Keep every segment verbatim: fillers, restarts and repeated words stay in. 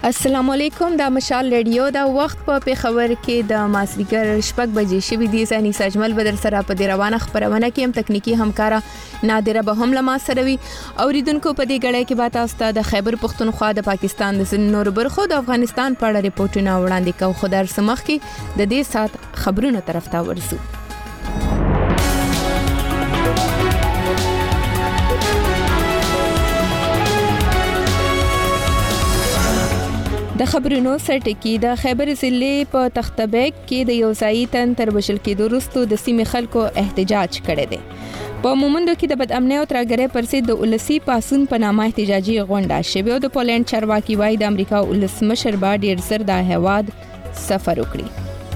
السلام علیکم د مشال رادیو دا وخت په پیښور کې د ماسریګر شپږ بجې شوې دي. زنی سجمل بدر سره په دې روانه خبرونه کې هم تکنیکی همکارا نادره به هم لما سره وي. اوریدونکو په دې غړې کې به تاسو د خیبر پختونخوا د پاکستان د نور برخو د افغانستان په اړه ریپورتونه وړاندې کوو. خو در سمخ کې د دې سات خبرونه طرف ته ورسو. د خبرونو سرټکی د خیبر ضلع په تختبیگ کې د یو ځای تن تر وشل کې وروسته د سیمې خلکو احتجاج کړی دی. په مومندو کې د بدامنۍ او ترګرې پرسې د ولسی پاسون په نامه احتجاجي غونډه شوه او د پولند چارواکي وای د امریکا ولس مشر با ډیر زر د هواد سفر وکړي.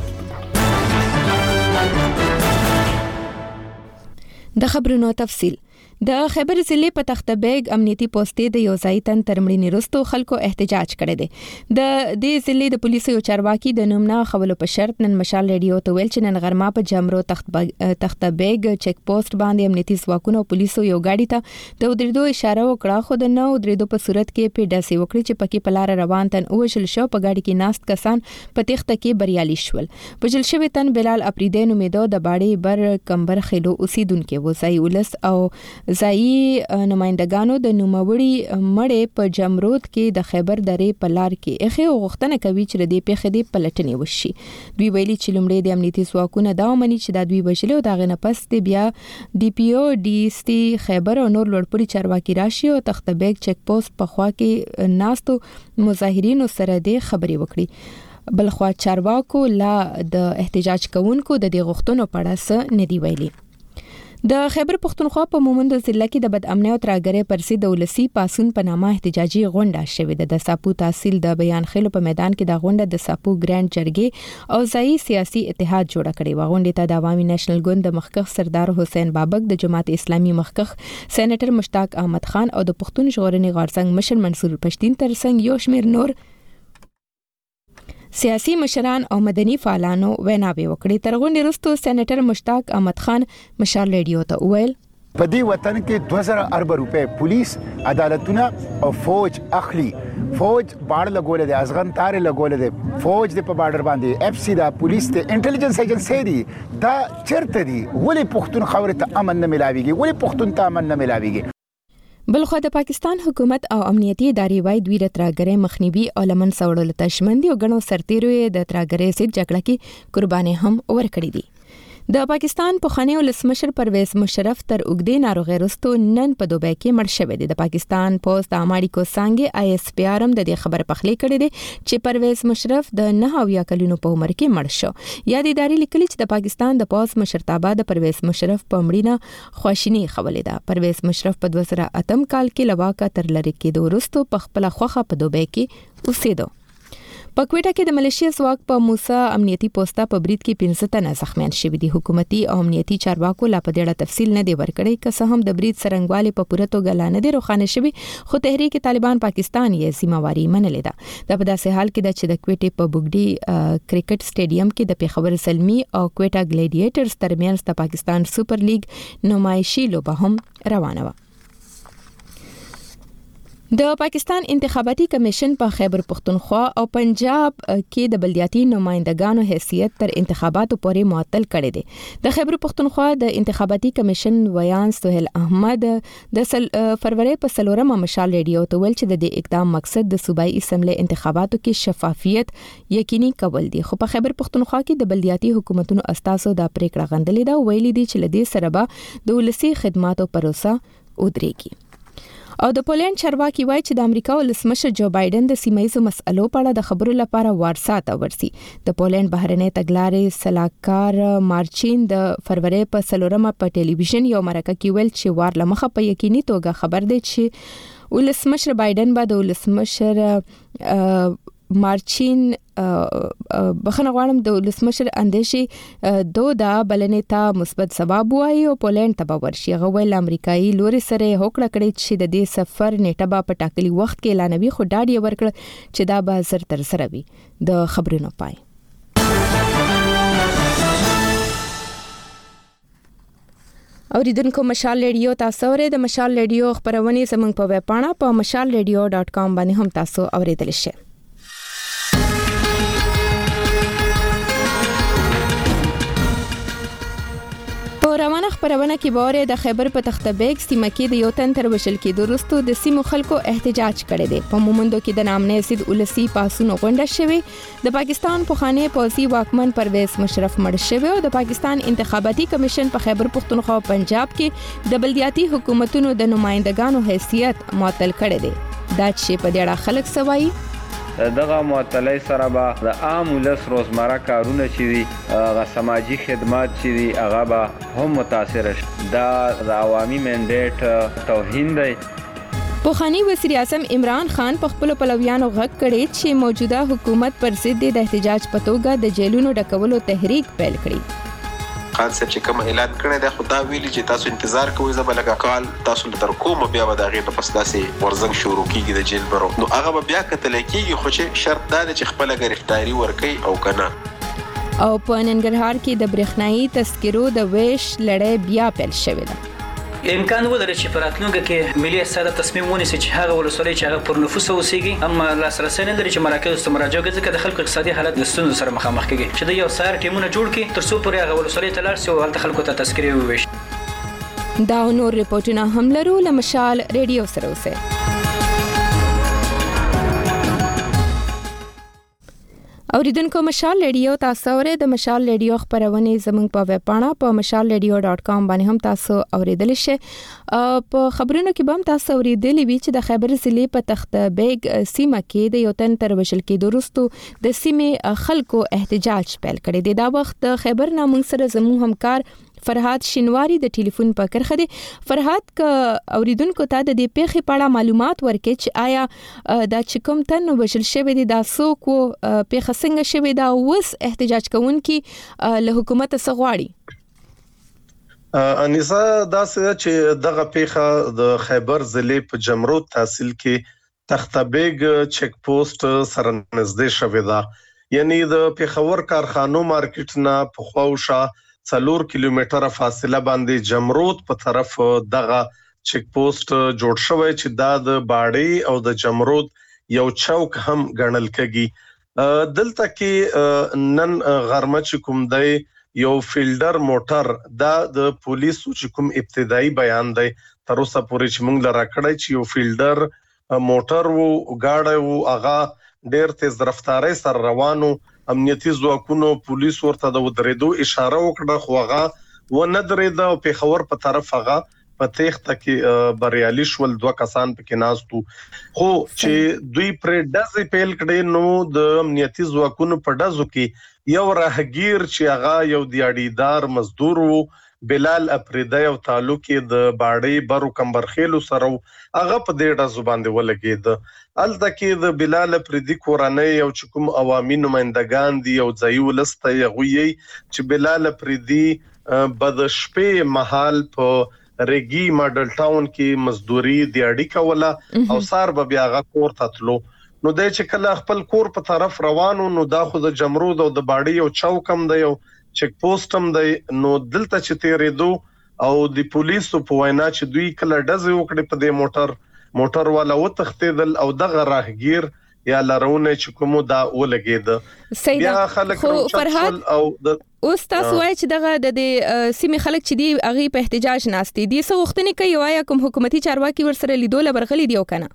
د خبرونو تفصیل د خیبر ضلع په تختبیگ امنیتي پوسټې د یو ځای تن ترمړینی رستو خلکو احتجاج کړی دی. د دې ضلع د پولیسو یو چارواکي د نومنا خولو په شرط نن مشال رادیو ته ویل چې نن غرمه په جمرو تختبیگ چیک پوسټ باندې امنیتي ځواکونو او پولیسو یو گاډي ته د ودریدو اشاره وکړه، خو د نو ودریدو په صورت کې په داسې وکړي چې پکې په لار روان تن اوشل شو. په گاډي کې ناست کسان په تخته کې بریالي شول. په جل شوی تن بلال اپریدین امیدو د باړې بر کمبر خېلو اوسیدونکو وځي ولس او ځایي نمائندګانو د نوموړي مړې په جمرود کې د خیبر درې په لار کې اخی غوښتنه کوي چې د پیښې د پلټنې وشي. دوی ویلي چې لومړی د امنیتي ځواکونو دا ومني چې د دوی وشلو دا غنه پس دی بیا ډي پی او ډي اس ټي خیبر او نور لوړپوړي چارواکي راشي او تختبیگ چیک پوسټ په خوا کې ناستو مظاهرینو سره د خبري وکړي. بلخوا چارواکو لا د احتجاج کوونکو د دې غوښتنو په اړه څه نه دی ویلي. د خیبر پختونخوا په مومندو ضلع کې د بدامنۍ او ترګرې پرسې د ولسی پاسون په نامه احتجاجي غونډه شوې ده. د ساپو تحصیل د بیان خېلو په میدان کې د غونډه د ساپو ګرانډ جرګې او ځایي سیاسي اتحاد جوړ کړي و. غونډې ته د عوامي نېشنل ګوند د مخکخ سردار حسین بابک، د جماعت اسلامي مخکخ سېنیټر مشتاق احمد خان او د پښتون ژغورنې غورځنګ مشر منصور پښتين ترڅنګ یو شمېر نور سیاسي مشران او مدني فعالانو ویناوي وکړي. تر غونډې وروسته سېنیټر مشتاق احمد خان مشال رادیو ته وویل په دې وطن کې دوه زره ارب روپے پولیس عدالتونه او فوج اخلي. فوج باړ لګول دي، ازغن تار لګول دي، فوج د په بارډر باندې اف سی دا پولیس ته انټيليجنس ایجنسی دي. دا چرته دي؟ ولې پښتون خبره ته امن نه ملاويږي؟ ولې پښتون ته امن نه ملاويږي؟ بلخو د پاکستان حکومت او امنیتي ادارې وای دوی د ترګرې مخنیوي او لمن سوړل تشمندي او غنو سرتیرو د ترګرې سید جګړه کې قرباني هم ورکړي دي. د پاکستان په خانه ولسمشر پرویز مشرف تر اوګدې ناروغي رستو نن په دوبۍ کې مړ شوی دی. د پاکستان پوسټ د اماړي کو څنګه آی اس پی آر ام د دې خبر پخلی کړي دي چې پرویز مشرف د نه اویا کلونو په عمر کې مړ شو. یا د ادارې لیکلي چې د پاکستان د پوسټ مشرتابه د پرویز مشرف په مړینه خواشینی خولې ده. پرویز مشرف په دوه زره اتم کال کې لواکا تر لری کې د ورستو په خپل خوخه په دوبۍ کې اوسېدو. په کوټه کې د ملیشیا ځواک په موسی امنیتي پوسټه په برید کې پنځه تنه زخمیان شوي دي. حکومتي او امنیتي چارواکو لا په دې اړه تفصیل نه دی ورکړی، که څه هم د برید څرنګوالي په پوره توګه لا نه دی روښانه شوی، خو تحریک طالبان پاکستان یې ذمہواری منلې ده. دا په داسې حال کې ده چې د کوټې په بوګډي کرکټ سټیډیم کې د پیښور زلمی او کوټه ګلیډیټرز ترمنځ د پاکستان سپر لیګ نمایشي لوبه هم روانه و. د پاکستان انتخاباتي کمیشن په خیبر پختونخوا او پنجاب کې د بلدیاتي نمائندګانو حیثیت تر انتخاباتو پورې معطل کړی دی. د خیبر پختونخوا د انتخاباتي کمیشن ویان سہیل احمد د فروری په څلورمه مشال رادیو ته ویل چې د دې اقدام مقصد د صوبایي اسمبلی انتخاباتو کې شفافیت یقیني کول دي. خو په خیبر پختونخوا کې د بلدیاتي حکومتونو استازو د پریکړه غندلې ده، ویلي دي چې لدې سره به د ولسی خدماتو پروسه ودرېږي. او د پولند چارواکي وایي چې د امریکا ولسمشر جو بایدن د سیمایي مسلو په اړه د خبرو لپاره وارسا ته ورسي. د پولند بهرنی تګلارې سلاکار مارچین د فروری په څلورمه په ټلویزیون یو مرکه کې ویل چې وار لمخه په یقیني توګه خبر دی چې ولسمشر بایدن به د ولسمشر مارچین بخنه غواړم د ولسمشر اندیشي دودا بلنې ته مثبت سبب وایي او پولند ته به ورشي. هغه ویل امریکایي لوري سره هوکړه کړې چې د دې سفر نیټه به په ټاکلي وخت کې اعلانوي، خو ډاډ یې ورکړ چې دا به زر تر سره وي. د خبرونو پای. اوریدونکو مشال رادیو تاسو اورئ. د مشال رادیو خبرونه زموږ په ویب پاڼه په مشال رادیو ډاټ کام باندې هم تاسو اوریدلی شئ. په روانه خبرونه کې بوره د خیبر پختابیگ سیمه کې د یو تن تر وشل کې درستو د سیمو خلکو احتجاج کړي دي. په مومندو کې د نامنې سید ولسی پاسونو غونډه شوه. د پاکستان پخوانی پولیسي واکمن پرویز مشرف مړ شوی او د پاکستان انتخاباتي کمیشن په خیبر پختونخوا او پنجاب کې د بلدیاتي حکومتونو د نمائندګانو حیثیت معطل کړي دي. دا چې په دې اړه خلک سوایي دغه معطلۍ سره به د عام ولس روزمره کارونه چې دي هغه سماجي خدمات چې دي هغه به هم متاثر شي. دا د عوامي منډیټ توهین دی. پوخانی وزیر اعظم عمران خان په خپل پلویانو غږ کړی چې موجوده حکومت پر ضد د احتجاج په توګه د جیلونو ډکولو تحریک پیل کړی. خان صاحب چې کوم اعلان کړی دی خدا ویلي چې تاسو انتظار کوئ زه به لکه کال تاسو له تر کومه بیا به د هغې نه پس داسې ورزنګ شروع کېږي د جیل برو نو هغه به بیا کتلی کېږي خو چې شرط دا دی چې خپله ګرفتاري ورکوي او که نه. او په ننګرهار کې د برېښنایي تذکرو د ویش لړۍ بیا پیل شوې ده. امکان ولري چې په راتلونکي کې ملي اساسات تصمیم ونیسي چې هغه ولسوالۍ چې هغه پر نفوس اوسېږي اما لاسرسي نه لري چې مراکز ته مراجعه وکړي ځکه د خلکو اقتصادي حالت د ستونزو سره مخامخ کېږي چې د یو سایر ټیمونه جوړ کړي تر څو پورې هغه ولسوالۍ ته لاړ شي او هلته خلکو ته تذکرې وویشي. دا نور رپورټونه هم لرو له مشال ریډیو سره اوسئ. اوریدونکو مشال ریډیو تاسو اورئ د مشال ریډیو خبرونه زموږ په ویب پاڼه په مشال ریډیو ډاٹ کام باندې هم تاسو اوریدل شئ. په خبرونو کې به هم تاسو اوریدلی وی چې د خیبر ضلع په تختابیگ سیمه کې د یو تن تر وشل کې درستو د سیمه خلکو احتجاج پیل کړی دی. دا وخت د خیبر نامنګ سره زموږ همکار فرهاد شینواری د ټلیفون په کرخه دی. فرهاد ک اوریدونکو ته د دې پیښې په اړه معلومات ورکړي چې آیا دا چې کوم تن وشل شوی دی دا څوک و پیښه څنګه شوی دا اوس احتجاج کوونکي له حکومت څخه غواړي. انیسا دا څه چې دغه پیښه د خیبر ضلع په جمرود تحصیل کې تختابیگ چیک پوسټ سره نږدې شوی دا. یعنی د پیښور کارخانو مارکیټ نه په خواوشا څلور کیلومتره فاصله باندې جمرود په طرف دغه چیک پوسټ جوړ شوی چې دا د باړې او د جمرود یو چوک هم ګڼل کېږي. دلته کې نن غرمه چې کوم دی یو فیلډر موټر دا د پولیسو چې کوم ابتدایي بیان دی تر اوسه پورې چې موږ لرا کړی چې یو فیلډر موټر وو گاډی وو هغه ډېر تیز رفتارۍ سره روانو. امنیتي ځواکونو پولیس ورته د ودرېدو اشاره وکړه خو هغه و نه درېده او پیښور په طرف هغه په تېښته کې بریالي شول. دوه کسان پکې ناست وو خو چې دوی پرې ډزې پیل کړې نو د امنیتي ځواکونو په ډزو کې یو راهګیر چې هغه یو دیاړیدار مزدور وو بلال افریدی او تعلق د باړې برو کمبرخیلو سره هغه په دې ډزو باندې ولګید. الته کې د بلال افریدی کورنۍ او چې کوم عوامي نمائندگان دي او ځای ولسته یغوي چې بلال افریدی بد شپې محل په رګي ماډل ټاون کې مزدوري دیاړي کوله او سار به بیا غا کور تتلو نو د چې کله خپل کور په طرف روانو نو دا خو د جمرود او د باړې او چوکم دی او چیک پوسټ هم دی نو دلته چې تیرېدو او د پولیسو په وینا چې دوی کله ډزې وکړې په دې موټر موټر والا وتښتېدل او دغه راهګیر یا لارونه چې کومو دا ولګېد. بیا خلک فرهاد او د اوس تاسو وایي چې دغه د سیمې خلک چې دی هغه په احتجاج ناستي دي څه غوښتنې کوي وایا کوم حکومتي چارواکي ورسره لیدو لبرغلي دی او کنه؟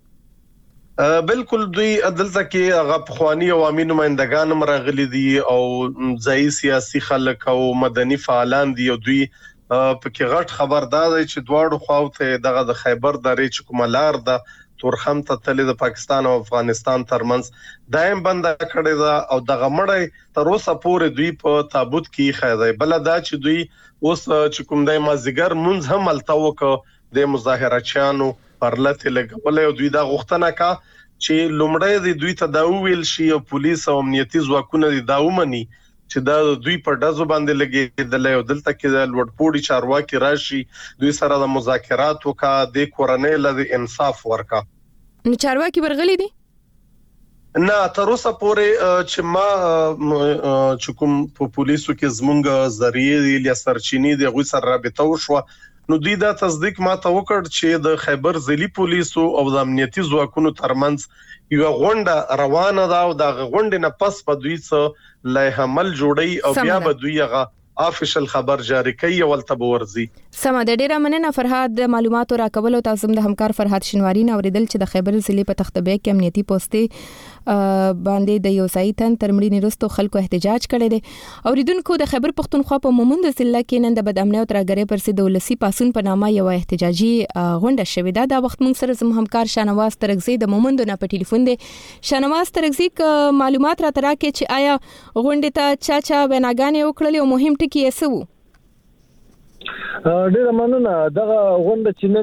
بالکل دوی دلته کې هغه پخوانی عوامي نمائندگان راغلي دي او ځای سیاسي خلک او مدني فعالان دي او دوی په کې غټ خبردار دي چې دواړو خواوته دغه د خیبر درې چې کوم لار ده تورخم ته تل د پاکستان او افغانستان ترمنځ دایم بند کړی دا او دغه مړی تر اوسه پورې دوی په تابوت کې خایي بل دا چې دوی اوس چې کوم دای مازیګر مونږ هم الته وکړو د مظاهراتچانو پرلته لګولې او دوی دا غوښتنه کا چې لومړی د دوی ته دا ویل شي او پولیس او امنیتي ځواکونه دا ومني چې دا دوی په ډزو باندې لګیدل او دلته کې د لوړپوړي چارواکي راشي دوی سره د مذاکرات وکا د کورنۍ له انصاف ورکا. نو چارواکي ورغلي دي؟ نه تر اوسه پورې چې ما چې کوم په پولیسو کې زمونږ ذریعہ یا سرچینی د غوي سره رابطه وشو نو دوی دا تصدیق ما ته وکړ چې د خیبر ضلعي پولیسو او د امنیتي ځواکونو ترمنځ یو غونډه روانه ده او د غونډې نه پس په دوی څخه لایحه عمل جوړي او بیا به دوی هغه افیشل خبر جاری کوي ولته ورزي. سم د ډیره مننه فرهاد د معلوماتو راکول او تاسو د همکار فرهاد شینواری نه اوریدل چې د خیبر ضلع په تختبیگ کې امنیتي پوسټي باندې د یو ځای تن ترمړي نرستو خلکو احتجاج کړي دي. اوریدونکو د خیبر پختونخوا په مومند ضلع کې نن د بدامنۍ او ترګری پر سید ولسی پاسون په نامه یو احتجاجي غونډه شوې ده. دا وخت موږ سره زموږ همکار شانواز ترغزی د مومند نه په ټلیفون دی. شانواز ترغزی ک معلومات را تراکې چې آیا غونډه ته چا چا بناګانې وکړلې او مهم ټکی یې څه وو؟ ډیره مننه. دغه غونډه چې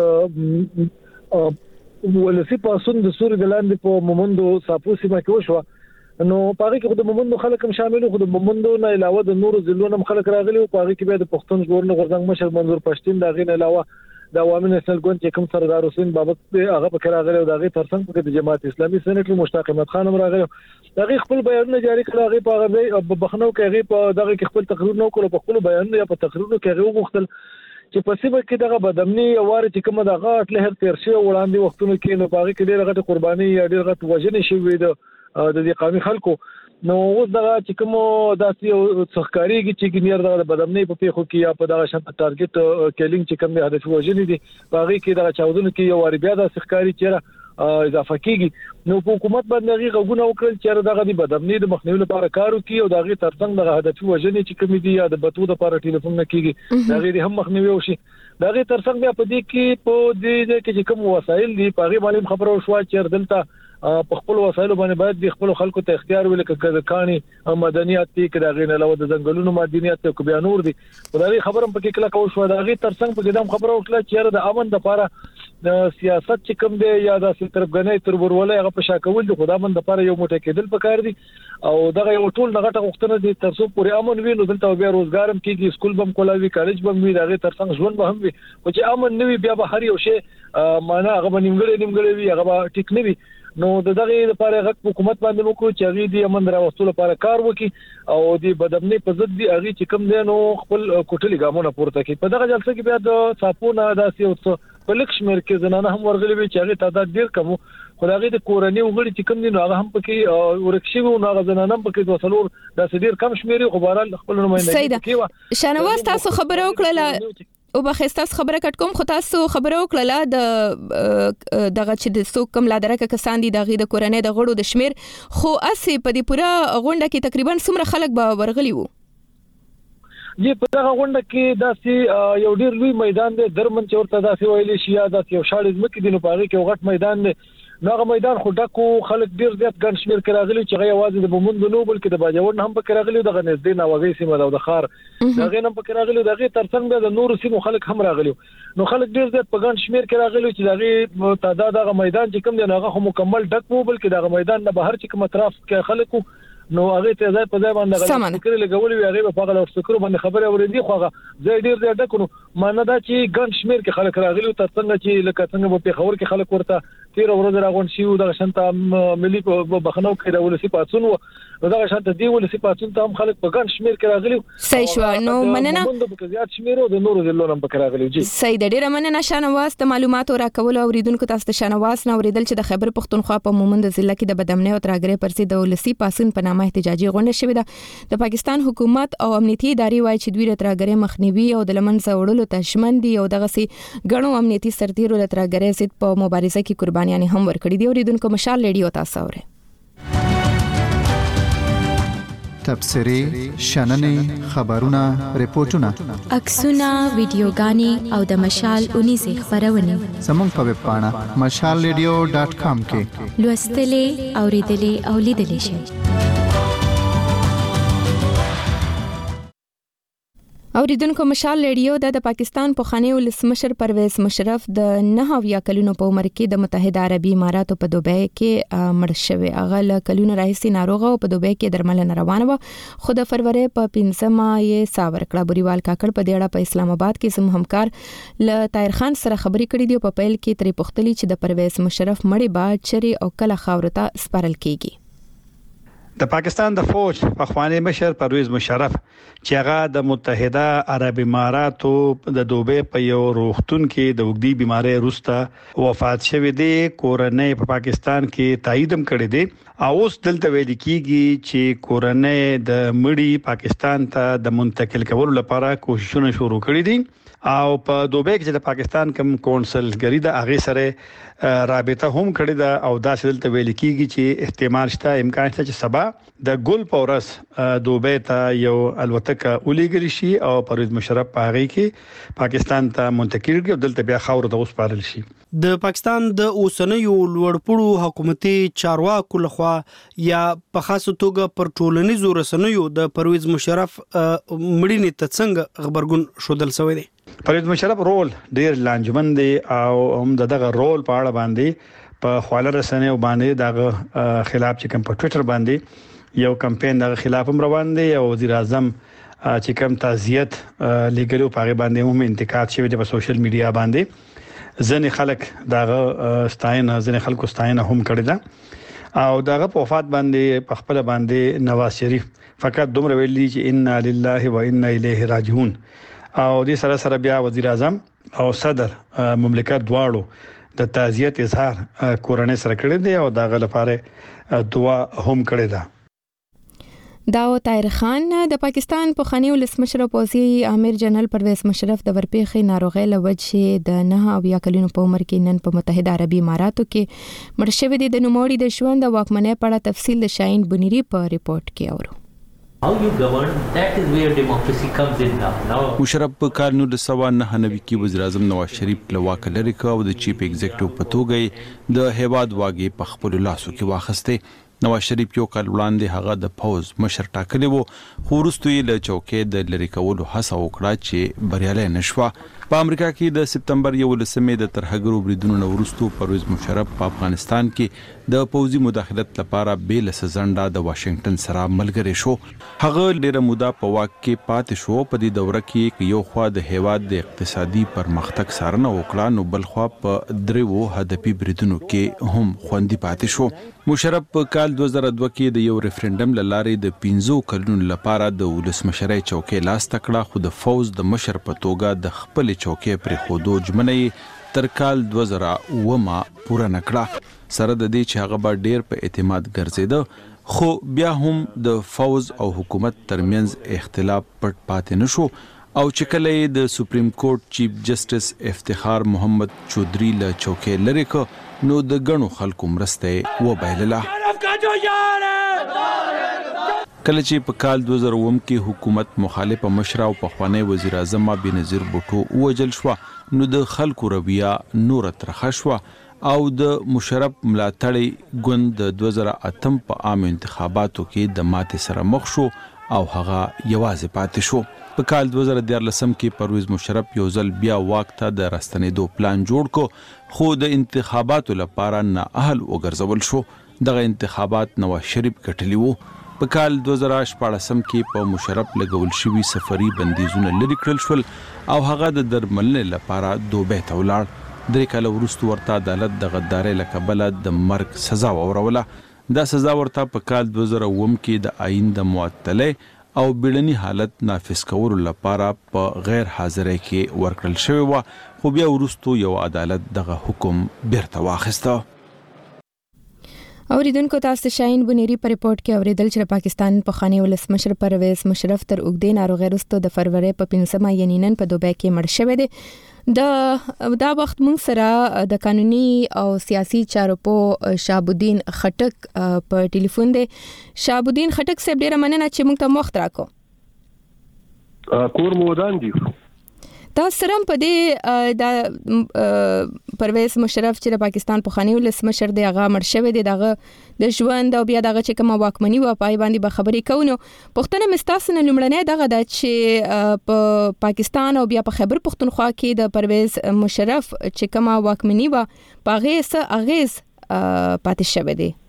نن د ولسی پاسون د سوري د لاندې په مومندو ساپو سیمه کې وشو، نو پاره کې د مومندو خلک هم شامل خو د مومندو نه علاوه د نورو ضلعونو خلک راغلي او پاره کې به د پښتون ژغورنې غورځنګ مشر منظور پښتين دا غي نه علاوه د عوامي نېشنل ګوند چې کوم سردار حسین بابت هغه په راغلي او دا غي ترڅنګ په د جماعت اسلامي سېنیټر مشتاق احمد خان هم راغلي. دا غي خپل بیانونه جاری کړل، هغه په هغه بخنو کې هغه په دغه کې خپل تقریر نو کول، په خپل بیانونه یا په تقریرونو کې هغه وغوښتل چې په سیمه کې دغه بدامنۍ واره چې کومه دغه اټله هر تیر شي وړاندې وختونو کې نو باغی کې ډېر غټه قرباني یا ډېر غټه وژنې شوې ده د دې قومي خلکو. نو اوس دغه چې کوم داسې څخکاریږي چې ګنیر دغه بدامنۍ په پیخو کې یا په دغه شان ټارګټ کیلینګ چې کوم د هدف وژنې دي باغی کې دغه چاودنو کې یو واری بیا د څخکاری چیرې اضافه کیږي. نو حکومت باندې غي غوونه وکړل چې دغه د بدامنۍ د مخنیوي لپاره کار وکړي او دغه ترڅنګ دغه هدف وژنې چې کوم دي یا د بتو د لپاره ټلیفون نه کیږي دغه د هم مخنیوي وشي. دغه ترڅنګ بیا په دې کې په دې کې کوم وسایل دي په غي معلوم خبرو شو چې دلته په خپل وسایل باندې باید د خپل خلکو ته اختیار ویل کې کانی مدنیات دي کې دغه نه علاوه د ځنګلونو مدنیات او بیا نور دي. ولې خبرم پکې کله کو شو دغه ترڅنګ په دې خبرو وکړه چې د امن لپاره د سیاست چې کوم دی یا د طرفګنۍ تر ورولې هغه په شاکول د خدامن د لپاره یو موټی کېدل پکار دي او دغه یو ټول دغه غوښتنه دي تر څو پورې امن وي نو دلته بیا روزګارم کېږي، سکول بم کولاوي، کالج بم وي، دغه ترڅنګ ژوند به هم وي. او چې امن نه وي بیا به هر یو شی معنا هغه نیمګړی نیمګړی وي، هغه ټیک نه وي. نو د دغه لپاره غږ حکومت باندې وکړو چې هغه د امن راوستلو لپاره کار وکړي او د بدامنۍ په ضد دی هغه چې کوم دی نو خپل کوټلي ګامونه پورته کړي. په دغه جلسه کې بیا د صاحبونه داسې او په لکشمیر کې زنانه هم ورغلي وي چې هغه تعداد ډیر کم خدای د کورنۍ وګړي چې کوم دي نو هغه هم پکې ورکشي وو نو هغه زنانه هم پکې د وسلور داسې ډیر کم شمیري خو بهرال خپل نمائندګي کوي. شانواز تاسو خبره وکړه او بخښتاس خبره کټ کوم خو تاسو خبره وکړه د دغه چې د څوک کم لا درکه کسان دي دغه د کورنۍ د غړو د شمیر خو اسی په دې پوره غونډه کې تقریبا څومره خلک به ورغلي وو؟ جی په دغه غونډه کې داسې یو ډیر لوی میدان دی درمن چې ورته داسې ویلې شي یا داسې یو شاړې ځمکې دي نو په هغه کې یو غټ میدان دی. نو هغه میدان خو ډکو خلک ډیر زیات ګڼ شمېر کې راغلي چې هغه یوازې د مومند نو بلکې د باجوړ هم پکې راغلي دغه نږدې ناوغې سیمه او د خار دغه هم پکې راغلي دغه ترڅنګ د نورو سیمو خلک هم راغلي. نو خلک ډیر زیات په ګڼ شمېر کې راغلي چې دغه تعداد هغه میدان چې کوم دی هغه هم مکمل ډک وو بلکې دغه میدان نه بهر چې کوم اطراف کې خلکو نو هغه ته ځای په ځای باندې غوښتل کړي لګولې وي هغه په هغه فکر باندې خبره اورېدي خو هغه ځای ډیر ډیر ډکونو معنی دا چې ګڼ شمېر کې خلک راغلي او ترڅنګ چې لکه څنګه په خبر کې خلک ورته تیر ورځ راغون شي او د شنت ملي په بخنو کې د ولسی پاتون او دا شنت دی ولسی پاتون ته هم خلک په ګڼ شمېر کې راغلي. صحیح شو. نو مننه د زیات شمېر او د نورو ضلعونو هم پکې راغلي. جی صحیح د ډیره مننه شانواز ته معلوماتو راکول او اوریدونکو تاسو ته شانواز نه اوریدل چې د خیبر پختونخوا په مومند ضلع کې د بدامنۍ او ترګری پر سید ولسی پاسون په نامه احتجاجي غونډه شوې ده. د پاکستان حکومت او امنیتي ادارې وايي چې دوی د ترګری مخنیوي او د لمنځه وړلو ته ژمن دي او دغه سي غنو امنیتي سرتیرو د ترګری ضد په مبارزه کې قربانيان هم ورکړي دي. اوریدونکو مشال ریډیو تاسو اورئ. تبصري شننې خبرونه ریپورتونه عکسونه ویډیوګانې او د مشال اونیزه خبرونه زموږ په ویب پاڼه مشال ریډیو ډاټ کام کې لوستلې اوریدلې او لیدلې شئ. اوریدونکو مشال ریډیو د پاکستان په خاني ولسمشر پرویز مشرف د نه هویا کلونو په عمر کې د متحده عربي اماراتو په دوبۍ کې مړ شوی. هغه له کلونو راهیسې ناروغه او په دوبۍ کې درملنه روانه و خو د فروری په پنځمه یې ساور کړه. بوریوال کاکړ په دې اړه په اسلام آباد کې زموږ همکار ل طاهر خان سره خبرې کړې دي. په پیل کې ترې پوښتلي چې د پرویز مشرف مړی بعد چری او کله خاورته سپارل کیږي. د پاکستان د فوج پخوانی مشر پرویز مشرف چې هغه د متحده عرب اماراتو د دوبه په یو روغتون کې د وګړي بيمارۍ وروسته وفات شوه دی. کورنۍ په پاکستان کې تاییدم کړی دی او اوس دلته ویل کیږي چې کورنۍ د مړی پاکستان ته د منتقل کولو لپاره کوششونه شروع کړي دي او په دوبه کې د پاکستان کوم کونسلګری د هغه سره رابطه هم کړې ده او دا دلته ویل کیږي چې احتمال شته امکان شته چې سبا د ګل پورس دوبه ته یو الوتکه ولېګل شي او پرویز مشرف په هغه کې پاکستان ته منتقل کړي او دلته بیا خاور ته وسپارل شي. د پاکستان د اوسنیو لوړپوړو حکومتي چارواکو لخوا یا په خاصه توګه پر ټولنیزو رسنیو د پرویز مشرف مړینې ته څنګه خبرګون شودل شوی دی؟ پرویز مشرف رول ډیر لانجمن دی او هم دغه رول په اړه باندې په خواله رسنیو باندې دغه خلاف چې کوم په ټوئیټر باندې یو کمپاین دغه خلاف هم روان دی او وزیر اعظم چې کوم تعزیت لیګلو په اړه باندې هم انتقاد شوی دی په سوشل میډیا باندې. ځنې خلک دغه ستاینه ځنې خلکو ستاینه هم کړې ده او دغه په وفات باندې په خپل باندې نواز شریف فقط دومره ویلي چې انا لله و انا الیه راجعون او دې سره سره بیا وزیر اعظم او صدر مملکت دواړو د تعزیت اظهار کورنۍ سره کړی دی او دغه لپاره دعا هم کړې ده. داو طاهر خان د پاکستان په خاني ولسمشر پوزي امیر جنرال پرویز مشرف د ورپېخې ناروغي لوجه د نه او یا کلونو په عمر کې نن په متحده عربي اماراتو کې مړ شوی دی. د نوموړي د ژوند او واکمنۍ په اړه تفصیل د شاهین بنيري په ریپورت کې اورو. How you govern, that is where democracy comes in now. now مشرف په کال نو د سوا نه نوي کې وزیر اعظم نواز شریف له واک لري کو د چیف ایگزیکټیو په توګه د هیواد واګي په خپل لاسو کې واخسته. نواز شریف یو کال وړاندې هغه د فوز مشر ټاکلی وو خو وروسته یې له چوکۍ د لری کولو هڅه وکړه چې بریالي نشوه. په امریکا کې د سپتمبر یولسمې د ترهګرو بریدونو وروسته پرویز مشرف په افغانستان کې د پوځي مداخلت لپاره بیل سزنده د واشنگټن سره ملګری شو. هغه ډیره موده په واک کې پاتې شو. په دې دوره کې یو خوا د هیواد د اقتصادي پرمختګ سارنه وکړه نو بل خوا په دریو هدفي بریدونو کې هم خوندي پاتې شو. مشرف په کال دوه زره دوه کې د یو ریفرندم لارې د پنځو کلونو لپاره د ولسمشرۍ چوکۍ لاس تکړه خو د فوز د مشر په توګه د خپل چوکۍ پر خودو جمنې تر کال دوه زره اوه پوره نکړه. سره د دې چې هغه به ډیر په اعتماد ګرځیده خو بیا هم د فوز او حکومت ترمنځ اختلاف پټ پاتې نشو او چې کله د سپریم کورټ چیف جسټس افتخار محمد چودري له چوکۍ لری کو نو د غنو خلکو مرسته و بایلله. کله چې په کال دوه زره اوه کې حکومت مخالفه مشر او پخوانی وزیر اعظم بنظیر بوټو وجل شو نو د خلکو رویه نور ترخه شو او د مشرف ملاتړي ګوند د دوه زره اته په عام انتخاباتو کې د ماتې سره مخ شو او هغه یوازې پاتې شو. په کال دوه زره دیارلسم کې پرویز مشرف یو ځل بیا واک ته د راستنېدو پلان جوړ کو خو د انتخاباتو لپاره نه اهل وګرځول شو. دغه انتخابات نواز شریف ګټلی وو. په کال دوه زره شپاړسم کې په مشرف لګول شوی سفري بندیزونه لري کړل شول او هغه د درملنې لپاره دوبه ته ولاړ. درې کال وروسته ورته عدالت د غدارۍ لکبله د مرګ سزا وروله. دا سزا ورته په کال دوه زره اوه کې د آئین د معطلۍ او بیړني حالت نافذ کولو لپاره په غیر حاضرۍ کې ورکړل شوی و خو بیا وروسته یو عدالت دغه حکم بیرته واخیسته. اوریدونکو تاسو شاهین بنيري په ریپورت کې اوریدل چې پاکستان په خاني ولسمشر پرویز مشرف تر اوګدې ناروغي وروسته د فروری په پنځمه یعنی نن په دوبه کې مړ شوی دی. د دا وخت موږ سره د قانوني او سیاسي چارو په شابودین خټک په ټلیفون دی. شابودین خټک صاحب ډیره مننه چې موږ ته وخت راکو. کور مودان دی تاسو سره په دې د پرویز مشرف چې د پاکستان په خاني ولسمشر دی هغه مړ شوی دی دغه د ژوند او بیا دغه چې کومه واکمني و پای باندې به خبرې کوو. پښتنه مستاسنه لمړنۍ دغه د چې په پاکستان او بیا په خیبر پختونخوا کې د پرویز مشرف چې کومه واکمني و پاغه سه اغیز پاتې شوی دی.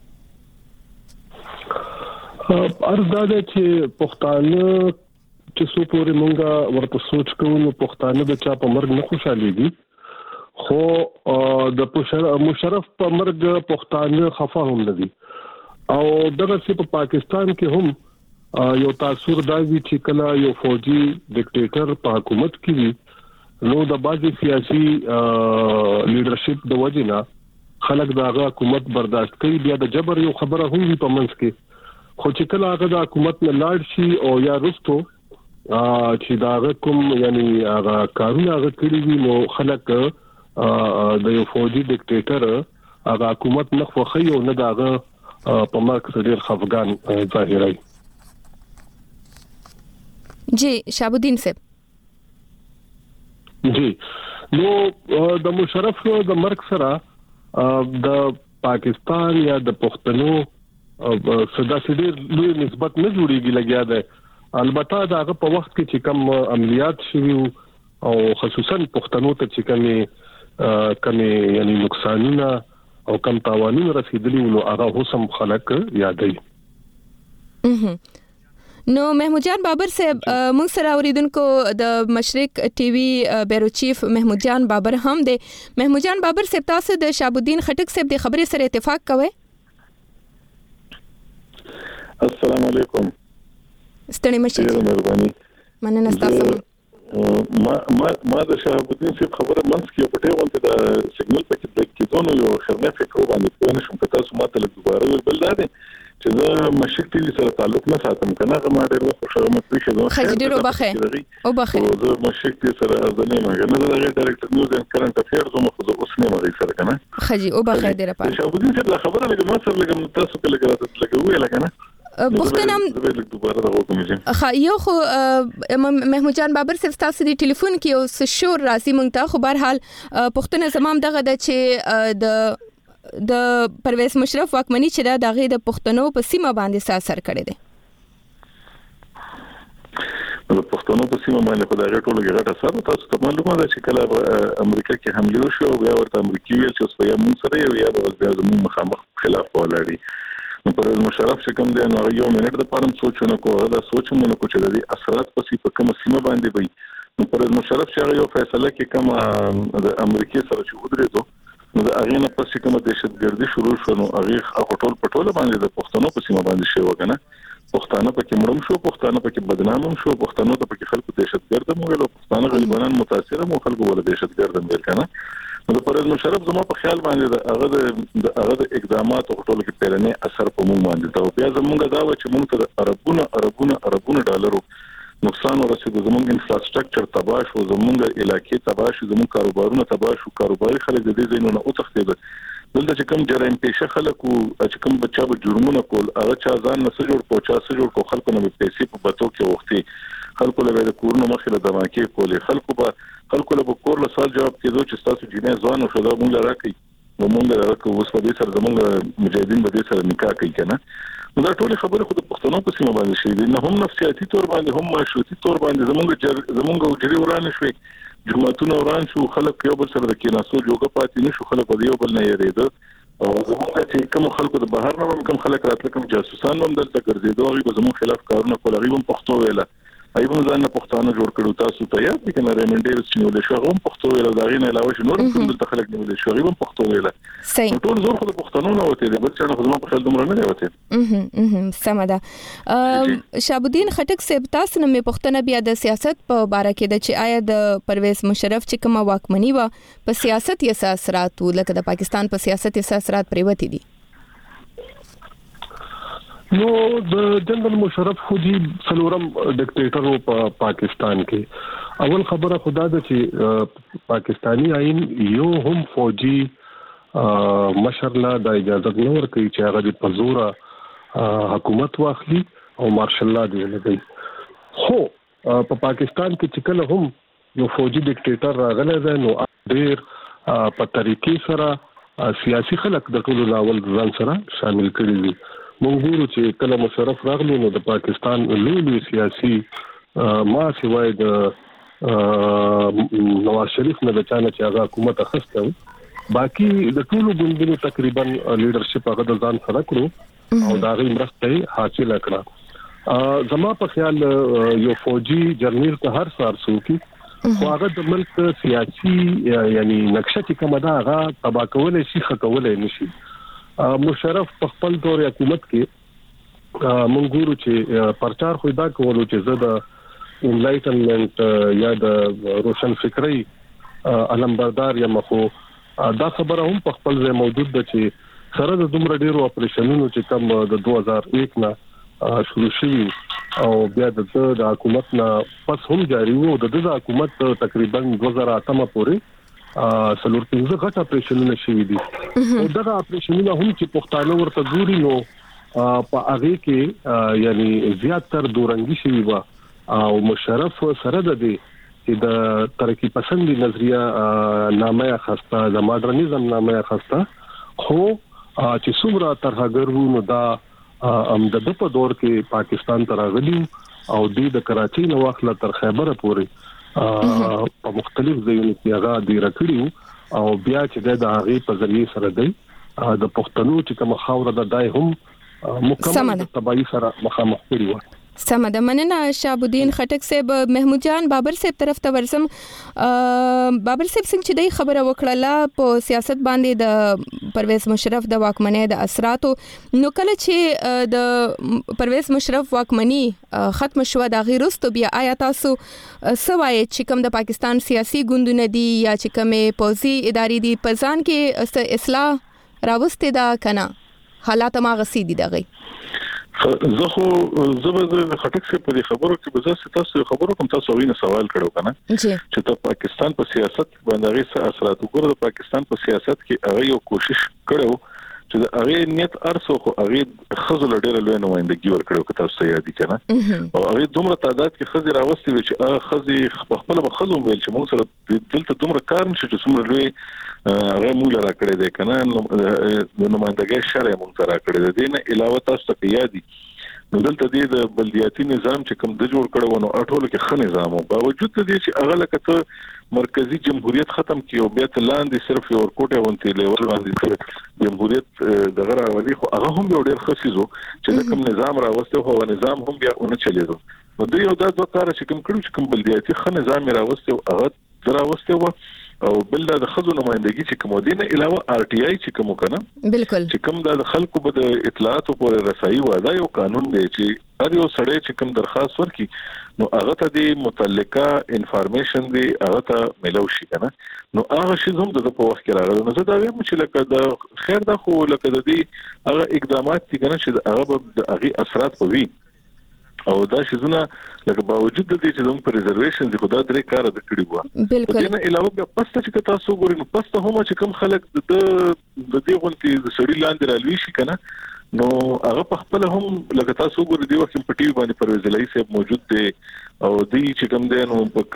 ارزاده چې پښتانه چې څو پورې مونږه ورته سوچ کوو نو پښتانه د چا په مرګ نه خوشاليږي خو د مشرف په مرګ پښتانه خفه هم نه دي او دغه چې په پاکستان کې هم یو تاثیر دا وی چې کله یو فوجي ډیکټیټر په حکومت کې وي نو د بازي سیاسي لیډرشپ د وجنه خلک داغه حکومت برداشت کوي بیا د جبر یو خبره هم وي په منځ کې خو چې کله هغه د حکومت نه لاړ شي او یا رستو چې داغه کوم یعنی هغه کارونه هغه کړی وي نو خلک د یو فوجي ډیکټیټر هغه حکومت نه خوخي او نه داغه په مارک ډیر خفقان ظاهرای جی شهابالدین صاحب جی نو د مشرف د مرګ سره د پاکستان یا د پښتنو صدا سړي لوی نسبت نه جوړیږي لګیا ده البته داغه په وخت کې چې کوم عملیات شوي او خصوصا پښتنو ته چې کومي کومي یعنی نقصانونه او کم تاوانونه رسیدلي نو هغه هوسم خلک یادای نو محمود جان بابر صاحب موږ سره اوریدونکو د مشرق ټي وي بیرو چیف محمود جان بابر هم دی محمود جان بابر صاحب تاسو د شهابالدین خټک صاحب د خبرې سره اتفاق کوئ السلام علیکم ستړي مشه مهرباني مننه تاسو ما ما ما د شهابالدین صاحب خبره منځ کې په ټیون ته د سیګنل پکې بریک کېدونو یو خرمه فکر باندې پوه نشم که تاسو ماته له دوباره ویل بل دی چې زه مشرق ټي وي سره تعلق نه ساتم کنه هغه ما ډېر وخت شوم چې زه خجډیرو بخه او بخه زه مشرق ټي سره ځنه ما کنه زه د ډایرکټر نیوز اند کرنٹ افیرز مو خو اوس نه مری سره کنه خجی او بخه ډیره پاره شهابالدین صاحب خبره لګم ما سره لګم تاسو کله کله لګوي لګنه بوختنم دوباره راغوم خا یو خو محمود جان بابر صاحب تاسو دی ټلیفون کې اوس شور راځي مونږ ته خو بهر حال پښتنه زمام دغه د چې د د پرویز مشرف واکمنی چې دغه د پښتنو په سیمه باندې اثر کړی دی د پښتنو په سیمه باندې خدای ټولو کې غټه اثر تاسو ته معلومه ده چې کله امریکا کې حمله وشو بیا ورته امریکایي ویل چې اوس یې مون سره یو یا بیا زموږ مخامخ خلاف ولاړی نو پرویز مشرف چې کوم دی نو یو منټ د پاره سوچونه کوه دا سوچونه کو چې د اثرات په سیمه کوم سیمه باندې وي نو پرویز مشرف چې یو فیصله کې کوم د امریکای سره چې ودرېدو نو د اغه نه پسې کومه دهشتګردي شروع شو نو هغه خپل پټوله باندې د پښتنو په سیمه باندې شی وکنه پښتانه پکې مړم شو پښتانه پکې بدنامم شو پښتنو ته پکې خلکو دهشتګرد مو ویل پښتانه غریبانان متاثر مو خلکو ول دهشتګرد مې کنه نو د پرویز مشرف زموږ په خیال باندې د هغه د هغه د اقدامات او ټولو کې پیرنه اثر په موږ باندې دا بیا زموږ دا و چې موږ ته عربونه عربونه عربونه ډالرو نقصان ورسېږي زموږ انفراستراکچر تباہ شو زموږ علاقې تباہ شو زموږ کاروبارونه تباہ شو کاروباري خلک د دې زینونو او تختیدل دلته چې کوم جرایم پیشه خلک او چې کوم بچا به جرمونه کول هغه چا ځان نه سجور پوچا سجور کو خلکو نه پیسې په بتو کې وختي خلکو له د کورونو مخې له دماکې کولې خلکو په خلکو له کور له سال جواب کېدو چې تاسو جنې ځوان شو دا مونږ راکې نو مونږ راکې اوس په دې سره زمونږ مجاهدین به دې سره نکاح کوي کنه نو دا ټول خبره خو د پښتنو په سیمه باندې شي دي نه هم نفسیاتي تور باندې هم معاشرتي تور باندې زمونږ زمونږ جری ورانه شوي جماعتونه وران شو خلک یو بل سره د کیناسو جوګه پاتې نشو خلک د یو بل نه یریده او زمونږ چې کوم خلکو د بهر نه کوم خلک راتل کوم جاسوسان هم دلته ګرځېدو هغه به زموږ خلاف کارونه کول هغه هم پښتو ویله ایبم ځان نه پښتانه جوړ کړو تاسو ته یاد دي کنه ریمنډر چې نو له شو هم پښتو ویل دا غي نه علاوه شنو کوم د خلک نو له شو هم پښتو ویل صحیح ټول زور خو د پښتنو نه وته دي بل څه نه خو ما په خیال دومره نه وته اه اه سمدا شهابالدین خټک صاحب تاسو نه پښتنه بیا د سیاست په اړه کې د چې آیا د پرویز مشرف چې کومه واکمنی و په سیاست یې اثرات لکه د پاکستان په سیاست یې اثرات پریوتی دي نو د جنرال مشرف خو دي څلورم ډیکټیټر په پاکستان کې اول خبره خدا ده چې پاکستانی آئین یو هم فوجي مشر لا د اجازه نه ورکړي چې هغه په زور حکومت واخلي او مارشل لا دی لګي خو په پاکستان کې چې کله هم یو فوجي ډیکټیټر راغلی دی نو ډېر په طریقې سره سیاسي خلک د ټولو لاول ځان سره شامل کړي دي مونږ ګورو چې کله مشرف راغلی نو د پاکستان لوی لوی سیاسي ما سیوای د نواز شریف نه د چانه چې هغه حکومت اخسته باقي د ټولو ګوندونو تقریبا لیډرشپ هغه د ځان سره کړو او دا غي مرسته حاصل کړه زما په خیال یو فوجي جرنیل ته هر سار سوکي خو هغه د ملک سیاسي یعنی نقشه چې کومه ده هغه تبا کولای شي خکولای نشي مشرف په خپل دور حکومت کې مونږ ګورو چې پرچار خو دا کولو چې زه د انلایټنمنت یا د روشن فکری علمبردار یا مخو دا خبره هم په خپل ځای موجود ده چې سره د دومره ډیرو اپریشنونو چې کوم د دوه هزار یک نه شروع شوي او بیا د د حکومت نه پس هم جاری وو د د حکومت تقریبا دوه هزار اته پورې سلور پنځه غټ اپریشنونه شوي دي او دغه اپریشنونه هم چې پښتانه ورته ګوري نو په هغه کې یعنی زیاتره دورنګي شوي و او مشرف سره د دې چې د ترقی پسندي نظریه نامه خسته د ماډرنیزم نامه خسته خو چې څومره ترهګرو نو دا ام د په دور کې پاکستان ته راغلی او د کراچۍ نو واخله تر خیبر پورې په مختلف ځایونو کې هغه دی راکړیو او بیا چې د هغه په ذریعہ سره دی د پښتنو چې کوم خاور د دای هم مکمل تبعی سره مخامخ کړی و سمه ده مننه شهاب الدین خټک صاحب. محمود جان بابر صاحب طرف ته ورسم. بابر صاحب څنګه چې د خبره وکړه په سیاست باندې د پرویز مشرف د واکمنۍ د اثراتو نو کله چې د پرویز مشرف واکمنۍ ختم شو د غیرستو بیا آیا تاسو سوای چې کوم د پاکستان سیاسي ګوندونه دي یا چې کومه پوزي ادارې دي په ځان کې اصلاح راوستي دا کنه حالات ما غسي دي دغه زه خو زبر خټک څخه په خبرو کې به زه تاسو خبرو کوم تاسو وینې سوال کړو کنه چې ته پاکستان په سیاست باندې څه اثرات وګورئ د پاکستان په سیاست کې هغه یو کوشش کړو چې د هغه نیت ارسو خو هغه خزل ډېر لوی نمائندګي ورکړو که تاسو یاد دي کنه او هغه دومره تعداد کې خزي راوستي چې هغه خزي خپل مخزوم ویل چې موږ سره دلته دومره کار نشي چې څومره لوی هغه موږ را کړی دی کنه نو نمائندګي شرع موږ را کړی دی نه علاوه تاسو ته یادي نو دلته د بلدیاتي نظام چې کوم د جوړ کړو نو اټولو کې خنه نظام او باوجود د دې چې هغه لکه مرکزی جمهوریت ختم کیو بیا لاندې صرف یو ورکوټه ونتي لیول باندې جمهوریت دغه راولي خو هغه هم یو ډېر خصيزو چې کوم نظام راوسته هو نظام هم بیا اون چلیدو نو دوی یو د دوه کار چې کوم کړو چې کوم بلدیاتي خنه نظام راوسته هغه راوسته و او بل د خزو نمائندګي چې کوم دینه علاوه ار ټي آی چې کوم کنه بالکل چې کوم د خلکو په اطلاعات او رسایي وعده یو قانون دی چې هر یو سړی چې کوم درخواست ورکي نو هغه ته د متعلقه انفارمیشن دی هغه ته ملو شي کنه نو هغه شی هم د په وخت کې راغلی نو زه دا وایم چې لکه د خیر د خو لکه د دې هغه اقدامات چې کنه چې هغه د هغه اثرات کوي او دا شزونه لکه باوجود د دې چې زموږ پر ریزرویشن دي خدای درې کار د کړی وو بالکل نه علاوه بیا پسته چې تاسو ګورئ نو پسته هم چې کوم خلک د د دې غونټي د سړی لاندې رالوي شي کنه نو هغه په خپل هم لکه تاسو ګورئ دی وخت په ټي وي باندې پرویز الهي صاحب موجود دی او دی چې کوم دی نو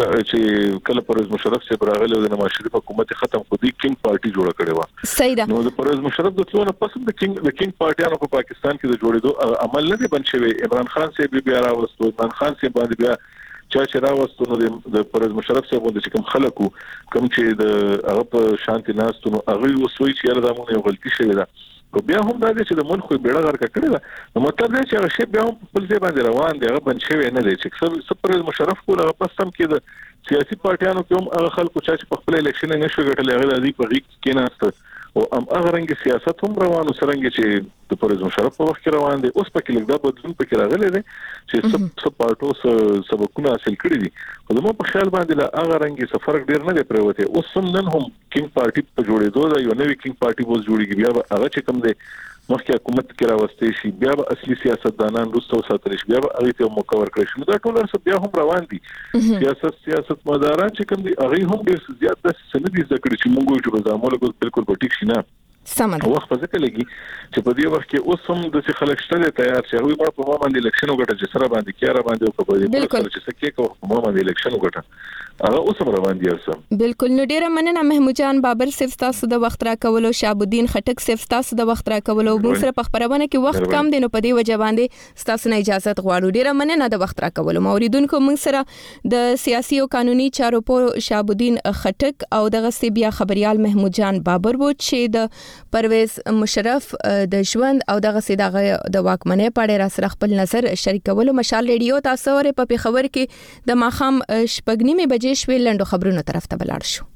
چې کله پرویز مشرف صاحب راغلی د نواز شریف حکومت ختم خو دی کینګ پارټي جوړه کړې و صحیح ده نو د پرویز مشرف د څلور پس د کینګ د کینګ پارټیانو په پاکستان کې د جوړېدو عمل نه دی بن شوی عمران خان صاحب بیا راوستو عمران خان صاحب باندې بیا چا چې راوستو نو د پرویز مشرف صاحب د کوم خلکو کوم چې د هغه په شانتي ناستو نو هغه وسوي چې یاره دا مونږ غلطي شوی ده او بیا هم دا چې د ملک بیړه غر کړی دا نو مطلب دی چې هغه شی بیا هم په ځای باندې روان دی هغه بن شوی نه دی چې سپر مشرف کول هغه پس هم کې د سیاسي پارټیانو کې هم هغه خلکو چې په خپل الیکشن نه شو ګټل هغه د دې په غیږ کې نه او ام هغه رنګ سیاست هم روانو سرنګ چې د پرویز مشرف په وخت کې روان دي اوس په کې لږ د بدلون په کې راغلي دي چې سب سب پارټو سبقونه حاصل کړی دي خو زموږ په خیال باندې لا هغه رنګ څه فرق ډیر نه دی پروته اوس هم نن هم کینګ پارټي په جوړېدو دا یو نوې کینګ پارټي وز جوړیږي بیا هغه چې کوم دی مخکې حکومت کې راوستي شي بیا به اصلي سیاستدانان روسو ساتل شي بیا به هغه ته مکور کړی شي دا ټول څه بیا هم روان دي سیاست سیاست مداران چې کوم دي هغه هم ډیر زیات د سندې ذکر چې موږ چې بزامل بالکل پټیک شي نه سمه وخت په ځکه لګي چې په دې وخت کې اوس هم د څه خلک شته تیار شي هغه په ما باندې الیکشن وګټه چې سره باندې کیاره باندې او په دې بالکل چې څه کې کوم په ما باندې الیکشن وګټه هغه اوس هم روان دي اوس بالکل نو ډیره مننه محمود جان بابر صاحب تاسو د وخت را کولو شهاب الدین خټک صاحب تاسو د وخت را کولو موږ سره په خبرونه کې وخت کم دی نو په دې وجه باندې تاسو نه اجازه غواړو ډیره مننه د وخت را کولو موریدونکو موږ سره د سیاسي او قانوني چارو په شهاب الدین خټک او دغه سی بیا خبريال محمود جان بابر وو چې د پرویز مشرف د ژوند او دغه سی دغه د واکمنۍ په اړه را سره خپل نظر شریکولو مشال ریډیو تاسو ور په خبر کې د ماخام شپږنیمه بجې شوي لندو خبرونو طرف ته بلاړ شو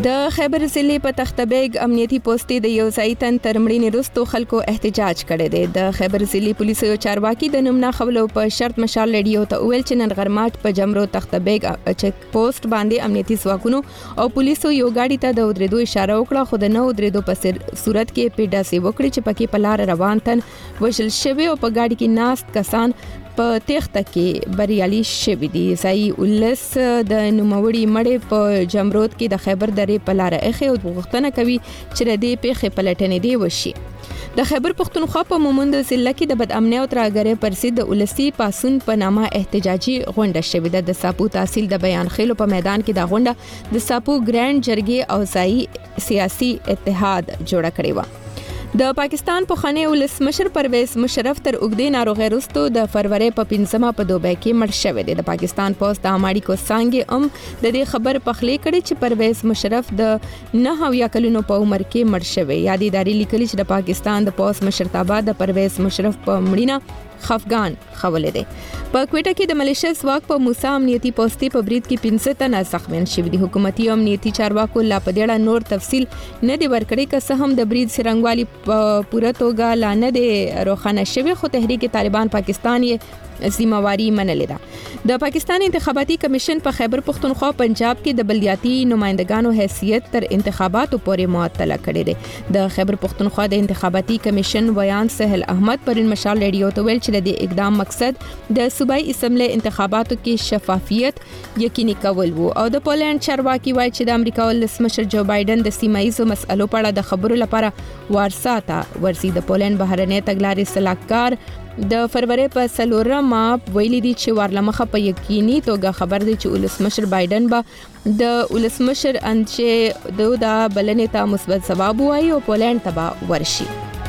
د خیبر ضلع په تختبیگ امنیتي پوسټ د یو ځای تن ترمړینې وروسته خلکو احتجاج کړی دی. د خیبر ضلع پولیسو یو چارواکي د نومنا خبرو په شرط مشال ریډیو ته ویل چې نن غرمات په جمرو تختبیگ چک پوسټ باندې امنیتي ځواکونو او پولیسو یو گاډي ته د ودرېدو اشاره وکړه، خو د نو ودرېدو په صورت کې پیډا سي وکړي چې پکې په لار روان تن وشل شوی او په گاډي کې ناست کسان په تخته کې بریالي شوی دي. ځای ولس د نوموړي مړې په جمرود کې د خیبر درې په لار اخی او غوښتنه کوي چې د دې پیښې پلټنې دی وشي. د خیبر پښتونخوا په مومند ضلع کې د بد امنیت او ترهګرۍ پر ضد ولسی پاسون په نامه احتجاجي غونډه شوې ده. د ساپو تحصیل د بیان خېلو په میدان کې د غونډه د ساپو ګرانډ جرګې او ځای سیاسي اتحاد جوړ کړی و. د پاکستان پخوانی ولسمشر پرویز مشرف تر اوږدې ناروغۍ وروسته د فروری په پنځمه په دوبۍ کې مړ شوی دی. د پاکستان پوسټ د اماړي کو څنګه هم د دې خبر پخلی کړي چې پرویز مشرف د نه هویا کلونو په عمر کې مړ شوی. یادې ادارې لیکلي چې د پاکستان د پوسټ مشرتابه د پرویز مشرف په مړینه خفګان خولې دي. په کوټه کې د ملیشیا ځواک په موسی امنیتي پوسټي په برید کې پنځه تنه زخمیان شوي دي. حکومتي او امنیتي چارواکو لا په دې اړه نور تفصیل نه دی ورکړی، که څه هم د برید سرنګوالي په پوره توګه لا نه دی روښانه شوی، خو تحریک طالبان پاکستان یې ذمہواری منلې ده. د پاکستان انتخاباتي کمیشن په خیبر پښتونخوا پنجاب کې د بلدیاتي نمائندګانو حیثیت تر انتخاباتو پورې معطله کړې ده. د خیبر پښتونخوا د انتخاباتي کمیشن ویان سهل احمد پرین مشال ریډیو ته ویل چې د دې اقدام مقصد د صوبایي اسمبلی انتخاباتو کې شفافیت یقیني کول وو. او د پولند چارواکي وایي چې د امریکا ولسمشر جو بایدن د سیمایي مسلو په اړه د خبرو لپاره وارساته ورسي. د پولند بهرنی تګلارې صلاحکار د فروری په څلورمه ویلي دي چې ورلمخه په یقیني توګه خبر دی چې ولسمشر بایدن به د ولسمشر انچې د بلنې ته مثبت ځواب وایي او پولند ته به ورشي.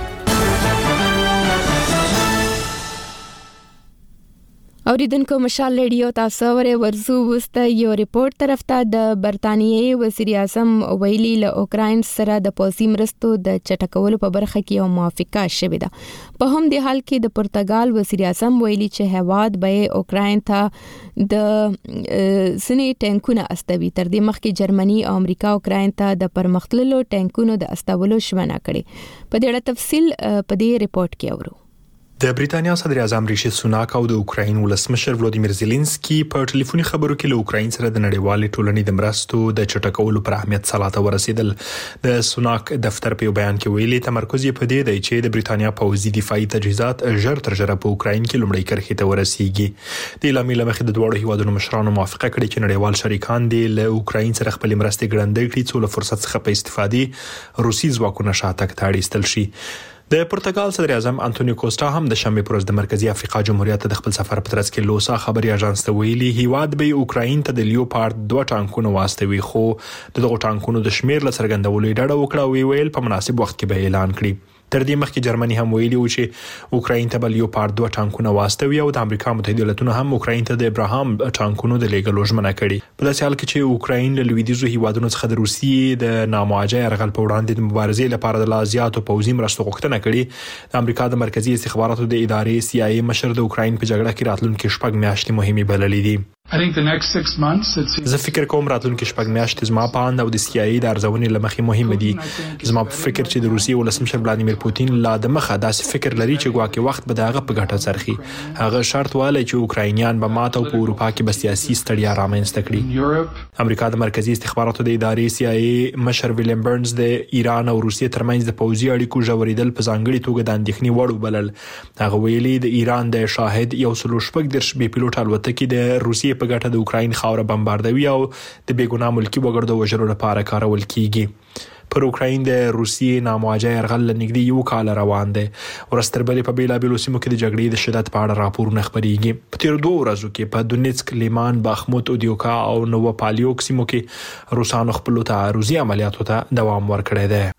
اوریدونکو مشال ریډیو تاسو ورې ورزو وسته یو ریپورت طرف ته د برتانیې وزیر اعظم ویلي له اوکراین سره د پوځي مرستو د چټکولو په برخه کې یو موافقه شوې ده. په هم د حال کې د پرتګال وزیر اعظم ویلي چې هواد به اوکراین ته د سنې ټانکونه استوي. تر دې مخکې جرمني او امریکا اوکراین ته د پرمختللو ټانکونو د استولو ژمنه کړې. په دې اړه تفصیل په دې ریپورت کې اورو. د بریتانیا صدر اعظم ریشي سوناک او د اوکراین ولسمشر ولودیمیر زيلنسکي په ټلیفوني خبرو کې له اوکراین سره د نړیوال ټولنې د مرستو د چټکولو پر اهمیت سلاته ورسېدل. د سوناک دفتر په بیان کې ویلي تمرکز یې په دې دی چې د بریتانیا پوځي دفاعي تجهیزات ژر تر ژره په اوکراین کې لومړی کرښې ته ورسیږي. د اعلامیې لمخې د دوه هیوادونو مشرانو موافقه کړې چې نړیوال شریکان دي له اوکراین سره خپل مرستې ګړندۍ کړي څو له فرصت څخه په استفادې روسي ځواکونه شاتګ ته اړ ایستل شي. د پرتګال صدر اعظم انټونیو کوسټا هم د شنبه پر ورځ د مرکزی افریقا جمهوریت د خپل سفر په ترڅ کې لوسا خبري اژانس ته ویلي هیواد به اوکراین ته د لیوپارد دوه ټانکونه واستوي، خو دغه ټانکونو د شمیر له څرګندولو ډډه وکړه او ویل په مناسب وخت کې به اعلان کړي. تر دې مخکې جرمني هم ویلي و چې اوکراین ته به لیوپارد دوه ټانکونه واستوي او د امریکا متحده ایالاتونو هم اوکراین ته د ابراهام ټانکونو د لیږلو ژمنه کړې. په داسې حال کې چې اوکراین له لویدیځو هیوادونو څخه د روسیې د نامواجه یرغل په وړاندې د مبارزې لپاره د لا زیاتو پوځي مرستو غوښتنه کړې. د امریکا د مرکزی استخباراتو د ادارې سی آی ای مشر د اوکراین په جګړه کې راتلونکي شپږ میاشتې مهمې بللې دي. زه فکر کوم راتلونکي شپږ میاشتې زما په اند او د سی آی ای د ارزونې لمخې مهمه دي. زما په فکر چې د روسیې ولسمشر ولادیمیر پوتین لا د مخه داسې فکر لري چې ګواکې وخت به دغه په ګټه څرخي. هغه شرط والی چې اوکراینیان به ماته او په اروپا کې به سیاسي ستړیا رامنځته کړي. امریکا د مرکزی استخباراتو د ادارې سی آی ای مشر ویلیام برنز د ایران او روسیې ترمنځ د پوځي اړیکو ژورېدل په ځانګړي توګه د اندېښنې وړ وبلل. هغه ویلي د ایران د شاهد یو سلو شپږ دېرش بې پیلوټ الوتکې د روسیې په ګټه د اوکراین خاوره بمباردوي او د بیګناه ملکی وګړو د وژلو لپاره کارول کیږي. پر اوکراین د روسیې نامواجه یرغل لنګدي یو کال روان دی. ورستربلې په بیلابیلو سیمو کې د جګړې د شدت په اړه راپورونه خبريږي. په تیر دوه ورځو کې په دونیتسک، لیمان، باخموت، اودیوکا او نووپالیوک سیمو کې روسانو خپل تعرضي عملیاتو ته دوام ورکړی دی.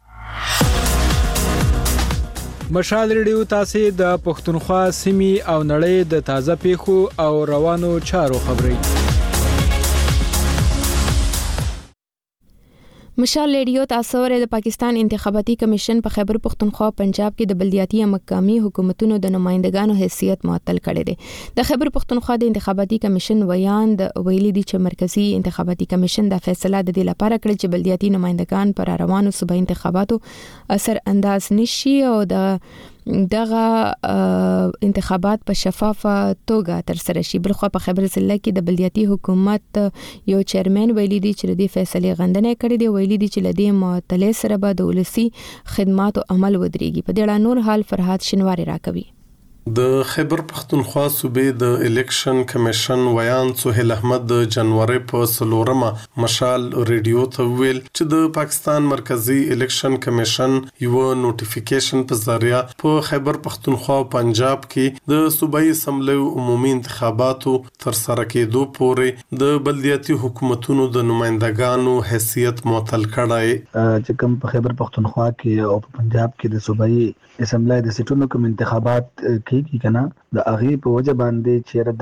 مشال ریډیو تاسو د پښتونخوا سیمې او نړۍ د تازه پیښو او روانو چارو خبري. مشال ریډیو تاسو ور د پاکستان انتخاباتي کمیشن په خیبر پختونخوا پنجاب کې د بلدیاتي مقامي حکومتونو د نمائندګانو حیثیت معطل کړی دی. د خیبر پختونخوا د انتخاباتي کمیشن ویان د ویلي دي چې مرکزی انتخاباتي کمیشن د فیصله د دې لپاره کړی چې بلدیاتي نمائندګان پر روانو صوبایي انتخاباتو اثر انداز نشي او د دغه انتخابات په شفافه توګه تر سره شي. بلخو په خیبر ضلع کې د بلدیاتي حکومت یو چیرمن ویلي دي چې د فیصله غندنه کړې دی. ویلي دي چې لدې معطلې سره به د ولسی خدماتو عمل ودرېږي. په دې اړه نور حال فرحات شنواری راکوي. د خیبر پختونخوا صوبې د الیکشن کمیشن ویان سہیل احمد د جنوري په سلورمه مشال ریډیو ته ویل چې د پاکستان مرکزی الیکشن کمیشن یو نوټیفیکیشن په ذریعہ په خیبر پختونخوا او پنجاب کې د صوبایي اسمبلی عمومي انتخاباتو تر سره کېدو پورې د بلدیاتي حکومتونو د نمائندګانو حیثیت معطل کړای. چې کوم په خیبر پختونخوا کې او په پنجاب کې د صوبایي اسمبلی د سټونو کوم انتخابات کیږي کنه د اغه په وجه باندې چې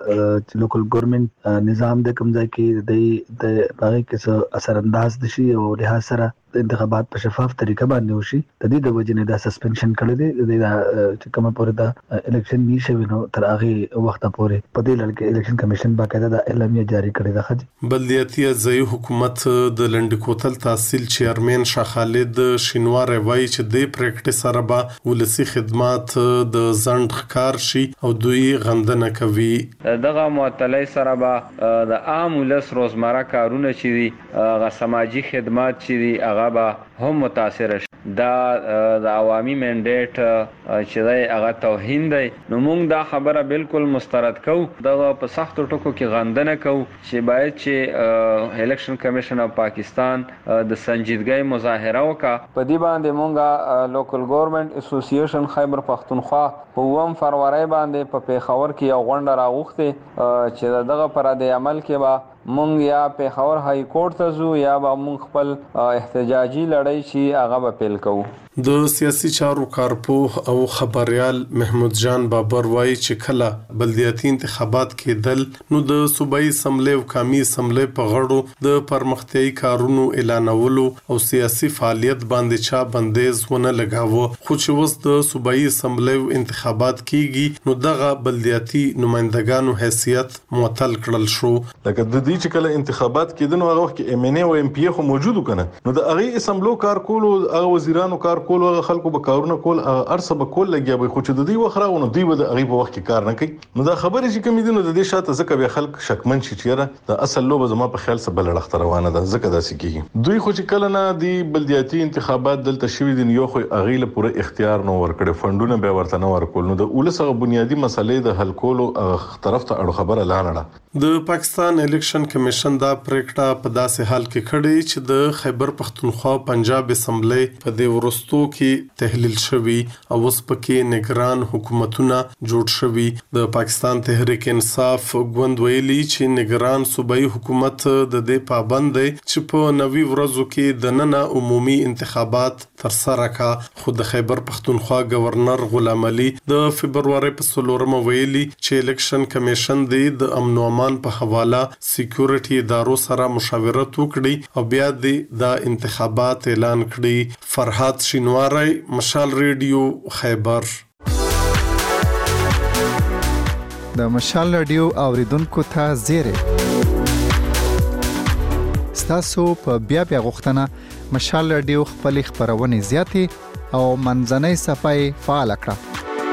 دا لوکل ګورنمنت نظام د کوم ځای کې د د باغې کې اثر انداز دي او له سره د انتخابات په شفاف طریقه باندې وشي. د دې د وجه نه دا سسپنشن کړی دی د چې کومه پورې دا الیکشن نشي ونو تر هغه وخت پورې په دې لړ کې الیکشن کمیشن باقاعده د اعلامیه جاری کړې ده. خځه بلدیاتي ځای حکومت د لنډکوتل تحصیل چیرمن شاه خالد شینوار وایي چې د پریکټیس سره به ولسی خدمات د ځند ښکار شي او دوی غندنه کوي. دغه معطلې سره به د عام ولس روزمره کارونه چې دي غ سماجی خدمات چې دي هغه به هم متاثر شي. دا د عوامي منډیټ چې دی هغه توهین دی. نو موږ دا خبره بالکل مسترد کوو. دغه په سختو ټکو کې غندنه کوو چې باید چې الیکشن کمیشن اف پاکستان د سنجیدګۍ مظاهره وکړه. په دې باندې موږ لوکل ګورنمنت اسوسییشن خیبر پختونخوا په اووم فروری باندې په پیښور کې یو غونډه راغوښتې چې دغه پر د عمل کې به مونږ یا پیښور های کورټ ته ځو یا به مونږ خپل احتجاجي لړۍ چې هغه به پیل کوو. د سیاسي چارو کارپوه او خبريال محمود جان بابر وایي چې کله بلدیاتي انتخابات کېدل نو د صوبایي اسمبلی او قومي اسمبلی په غړو د پرمختیايي کارونو اعلانولو او سیاسي فعالیت باندې چا بندیز ونه لګاوه. خو چې وس د صوبایي اسمبلی انتخابات کیږي نو دغه بلدیاتي نمائندګانو حیثیت معطل کړل شو. لکه د دې چې کله انتخابات کېدل نو هغه وخت کې ام ان ای او ام پی خو موجود کنه نو د هغه اسمبلو کار کول او وزیرانو کار کول او خلکو به کارونه کول ارسه به کول لګیا به خو چې د دې وخره نو دوی به د هغه په وخت کې کار نه کوي. نو دا خبرې چې کوم دي نو د دې شاته ځکه به خلک شکمن شي چې د اصل لوبه زما په خیال سره بل لړخ روانه ده ځکه داسې کیږي. دوی خو چې کله نه دی بلدیاتي انتخابات دلته شوی دي یو خو هغه له پوره اختیار نو ورکړي فندونه به ورته نه ورکول. نو د اولسغه بنیادی مسلې د حل کولو طرف ته اړه خبره لاله. د پاکستان الیکشن کمیشن دا پریکټه په داسې حال کې کړې چې د خیبر پختونخوا پنجاب اسمبلی په دې ورستو کې تحلیل شوی او اوس پکې نگران حکومتونه جوړ شوی. د پاکستان تحریک انصاف ګوند ویلي چې نگران صوبایي حکومت د دې پابند دی چې په نوي ورځو کې د نن عمومي انتخابات تر سره کا. خو د خیبر پختونخوا گورنر غلام علي د فبرवरी په څلورمه ویلي چې الیکشن کمیشن د امن او امان په حواله سکیورټي ادارو سره مشاورت وکړي او بیا د انتخابات اعلان کړي. فرحات شینواری، مشال ریډیو، خیبر. د مشال ریډیو اوریدونکو ته زیره ستاسو په بیا بیا غوښتنه مشال ریډیو خپل خبرونه زیاتې او منځنۍ صفای فعال کړه.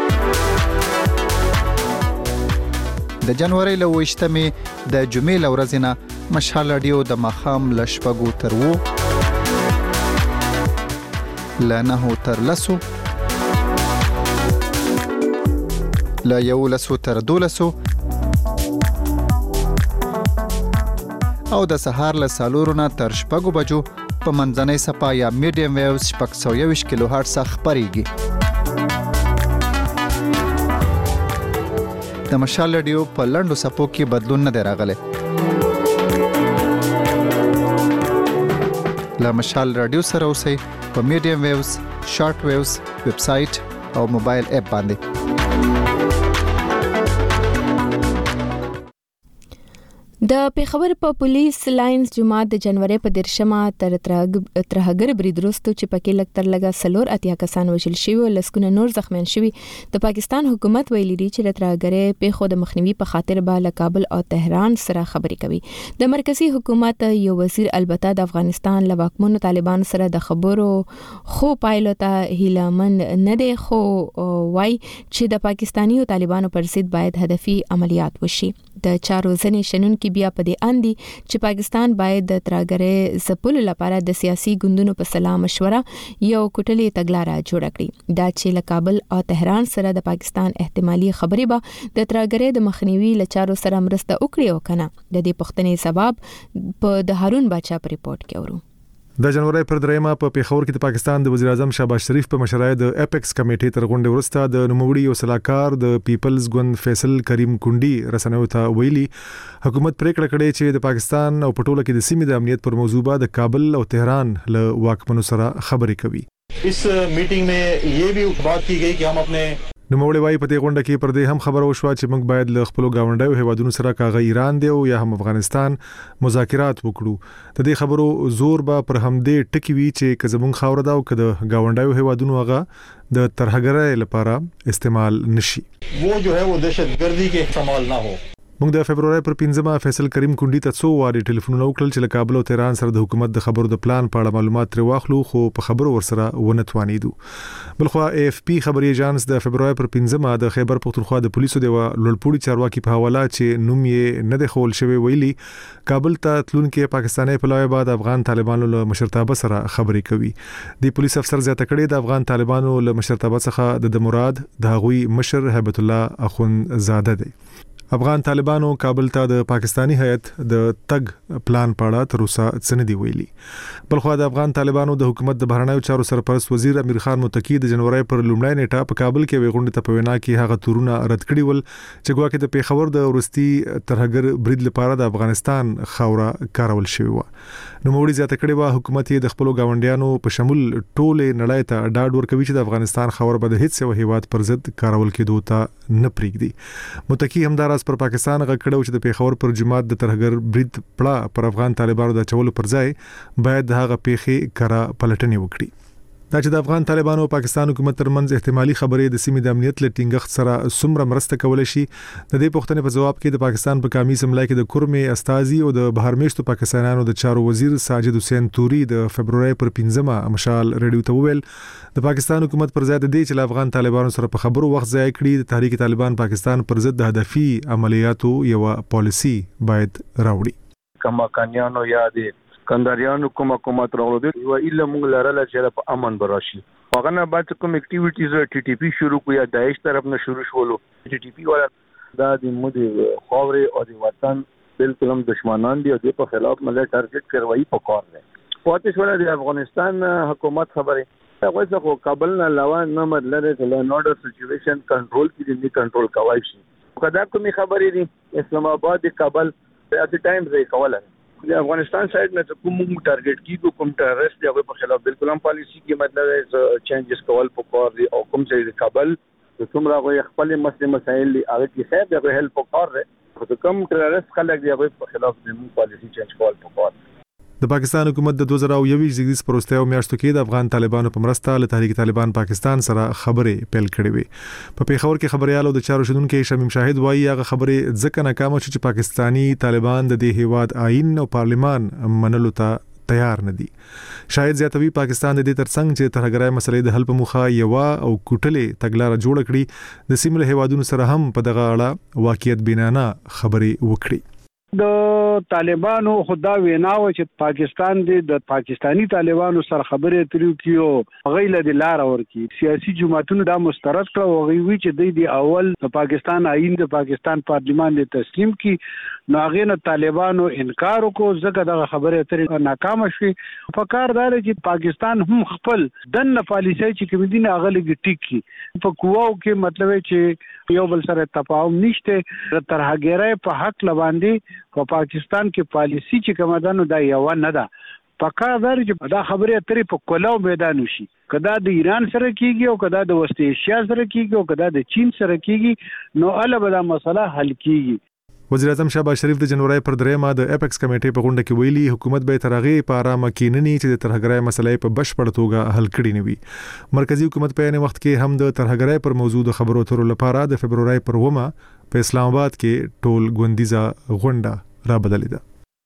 د جنوري له وشتمې د جمعې لورځ نه مشال رادیو د مخام لشپګو تر وو لنه تر لسو لا یو لسو تر دولسو او د سهار له سالورونه تر شپږو بجو په منځنۍ صفا یا میډیم ویوز شپږ سوه یوویشت کیلو هرټز خبريږي. د مشال رادیو په لندو سپو کې بدلون نه راغلی. له مشال رادیو سره اوسئ په میډیم ویوز، شارټ ویوز، ویب سټ او موبایل اپ باندې. د پیښور په پولیس لاینز جماعت د جنوري په درشمه تر ترهګر برید وروسته چې پکې لږ تر لږه سلور اتیا کسان وژل شوي او لسګونه نور زخمیان شوي د پاکستان حکومت ویلي دی چې د ترهګرۍ پیښو د مخنیوي په خاطر به له کابل او تهران سره خبرې کوي د مرکزی حکومت یو وزیر البته د افغانستان له واکمنو طالبان سره د خبرو خو پایلو ته هیلمن نه دی خو وای چې د پاکستاني طالبانو پر ضد باید هدفي عملیات وشي د چارو ځنې شنونکو بیا په دې اندي چې پاکستان باید د ترهګرۍ ځپلو لپاره د سیاسي ګوندونو په سلا مشوره یو کوټلي تګلارې جوړ کړي دا چې له کابل او تهران سره د پاکستان احتمالي خبرې به د ترهګرۍ د مخنیوي لچارو سره مرسته وکړي او کنه د دې پښتنې سبب په د هارون باچا په ریپورت کې ورو د جنوري پر دریمه په پیښور کې د پاکستان د وزیر اعظم شهباز شریف په مشرۍ د اپیکس کمیټې تر غونډې وروسته د نوموړي یو سلاکار د پیپلز ګوند فیصل کریم کونډي رسنیو ته ویلي حکومت پریکړه کړې چې د پاکستان او پټوله کې د سیمې د امنیت پر موضوع به د کابل او تهران له واکمنو سره خبرې کوي اس میټینګ में ये भी बात की गई कि हम अपने نوموړي وايي په دې غونډه کې پر دې هم خبره وشوه چې موږ باید له خپل گاونډیو هیوادونو سره کاغه ایران دی او یا هم افغانستان مذاکرات وکړو د دې خبرو زور به پر همدې ټکی وی چې که زموږ خاور دا او که د گاونډیو هیوادونو هغه د ترهګرۍ لپاره استعمال نشي वो जो है वो दहशतगर्दी के استعمال نه هو موږ د فبرवरी پر پنځمه فیصل کریم کونډي ته څو واري ټلیفون وکړل چې له کابل او تهران سره د حکومت د خبرو د پلان په اړه معلومات تر واخلو خو په خبرو ورسره ونه توانیدو بلخو اے اف پی خبري ایجانس د فبرवरी پر پنځمه د خیبر پختونخوا د پولیسو د لوړپوړي چارواکي په حواله چې نوم یې نه د خول شوی ویلي کابل ته تلونکو پاکستاني پلاوی بعد افغان طالبانو له مشرتابه سره خبرې کوي د پولیس افسر زیاته کړي د افغان طالبانو له مشرتابه څخه د مراد د غوي مشر هیبت الله اخون زاده دی افغان طالبانو کابل ته د پاکستانی هیئت د تګ پلان پاړه تر اوسه څه نه دی ویلي بلخو د افغان طالبانو د حکومت د بهرنیو چارو سرپرست وزیر امیر خان متقی د جنوري پر لومړۍ نیټه په کابل کې وغونډه ته په وینا کې هغه تورونه رد کړي ول چې ګواکې د پیښور د ورستي ترهګر برید لپاره د افغانستان خاوره کارول شوی و نو موړي زیاته کړي و حکومت د خپل گاونډیانو په شمول ټوله نړۍ ته ډاډ ورکوي چې د افغانستان خاور به د هیڅ یو هیواد پر ضد کارول کېدو ته نه پریږدي متقی همدار پر پاکستان غکړو چې د پیښور پر جماعت د ترهګر برید پړه پر افغان طالبانو د چولو پر ځای باید هغه پیښې کرا پلټنې وکړي دا چې د افغان طالبانو او پاکستان حکومت ترمنځ احتمالي خبرې د سیمې د امنیت له ټینګښت سره څومره مرسته کولای شي د دې پوښتنې په جواب کې د پاکستان په قومي اسمبلی کې د کورمې استازي او د بهرمیشتو پاکستانیانو د چارو وزیر ساجد حسین توري د فبرवरी پر پنځمه مشال ریډیو ته وویل د پاکستان حکومت پر ځای د دې چې افغان طالبانو سره په خبرو وخت ځای کړي د تحریک طالبان پاکستان پر ضد د هدفي عملیاتو یو پالیسی باید راوړي کما کانیانو یادې کنداریانو کومه کومه ترولو دي او اله موږ لاره چې په امن براشي هغه نه بعد کوم اکټیویټیز ټي ټي پی شروع کویا داعش طرف نه شروع شولو ټي ټي پی ولا دا د مودي خاوري او د وطن بالکل هم دشمنان دي او د په خلاف مله ټارګټ کوي په کار نه پاتې شول د افغانستان حکومت خبره هغه څه کابل نه علاوه نه مدلره د نورډر سچويشن کنټرول کې دي کنټرول کوي شي کدا کومي خبرې دي اسلام آباد کابل په ټایم ځای کوله د افغانستان سایډ نه کوم ټارګټ کیږي کوم ټیرریست دی په خلاف بالکل هم پالیسی کې مطلب ہے چینجز کول په کار دی او کوم ځای د کابل د څومره غوي خپل مسلې مسایل دی هغه کې خیر دی هیلپ په کار دی خو کوم ټیرریست خلک دی په خلاف د پالیسی چینج کول په کار د پاکستان حکومت د دوه زره یوویشت زیږدیز پروستیو میاشتو کې د افغان طالبانو په مرسته له تحریک طالبان پاکستان سره خبرې پیل کړې وي په پیښور کې خبريالو د چارو شدونکو شمیم شاهد وایي هغه خبرې ځکه ناکامه چې پاکستانی طالبان د دې هیواد آئین او پارلیمان منلو ته تیار نه دي شاید زیاتوي پاکستان د دې ترڅنګ چې ترهګرۍ مسلې د حل په مخه یو او کوټلې تګلارې جوړ کړي د سیمه هیوادونو سره هم په دغه اړه واقعیت بینانه خبرې وکړي د طالبانو خدا ویناو چې پاکستان د پاکستانی طالبانو سره خبرې اترو کیو غیله د لار ورکی سیاسي جماعتونو دا مسترد کړو او وی چې د اول د پاکستان آئین د پاکستان پارلیمان د تسلیم کی ناغینه طالبانو انکار وکړو ځکه دا خبرې اترې ناکام شي په کار دار چې پاکستان هم خپل دنه پالیسي چې کوم دین اغلګ ټیکی په قواو کې مطلب چې یو بل سره تفاهم نشته تر هغه په حق لباندې په پاکستان کې پالیسی چې کومه ده نو دا یو نه ده پکا در چې دا خبره اترې په کلاو میدان وشي کدا د ایران سره کیږي او کدا د وسط ایشیا سره کیږي او کدا د چین سره کیږي نو البته مسله حل کیږي وزیر اعظم شهباز شریف د جنوري پر دریمه د اپیکس کمیټې په غونډه کې ویلي حکومت به ترغه په آرامه کیننی چې د ترهګرۍ مسلې په بشپړ توګه حل کړي نه وي. مرکزی حکومت په یانه وخت کې هم د ترهګرۍ پر موضوع د خبرو اترو لپاره د فبرवरी پر ومه په اسلام آباد کې ټول غونډیزه غونډه را بدلې ده.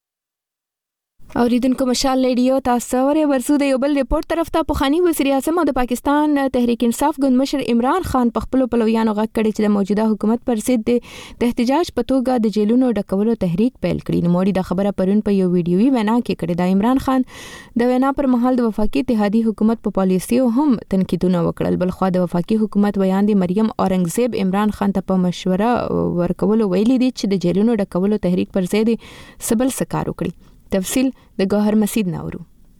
اوریدونکو مشال ریډیو تاسو ورې ورسو د یو بل ریپورت طرف ته پوخانی وزیر اعظم او د پاکستان تحریک انصاف ګوند مشر عمران خان په خپل پلویانو غږ کړي چې د موجوده حکومت پر ضد د احتجاج په توګه د جیلونو ډکولو تحریک پیل کړي. نو موري د خبره پرون په یو ویډیوي وینا کې کړي. د عمران خان د وینا پر مهال د وفاقي اتحادیه حکومت په پالیسیو هم تنقیدونه وکړل. بلخو د وفاقي حکومت بیان دی مریم اورنګزیب عمران خان ته په مشوره ورکول ویلي دي چې د جیلونو ډکولو تحریک پر ضد سبل سکار وکړي. تفصیل د گوهر مسید نورو.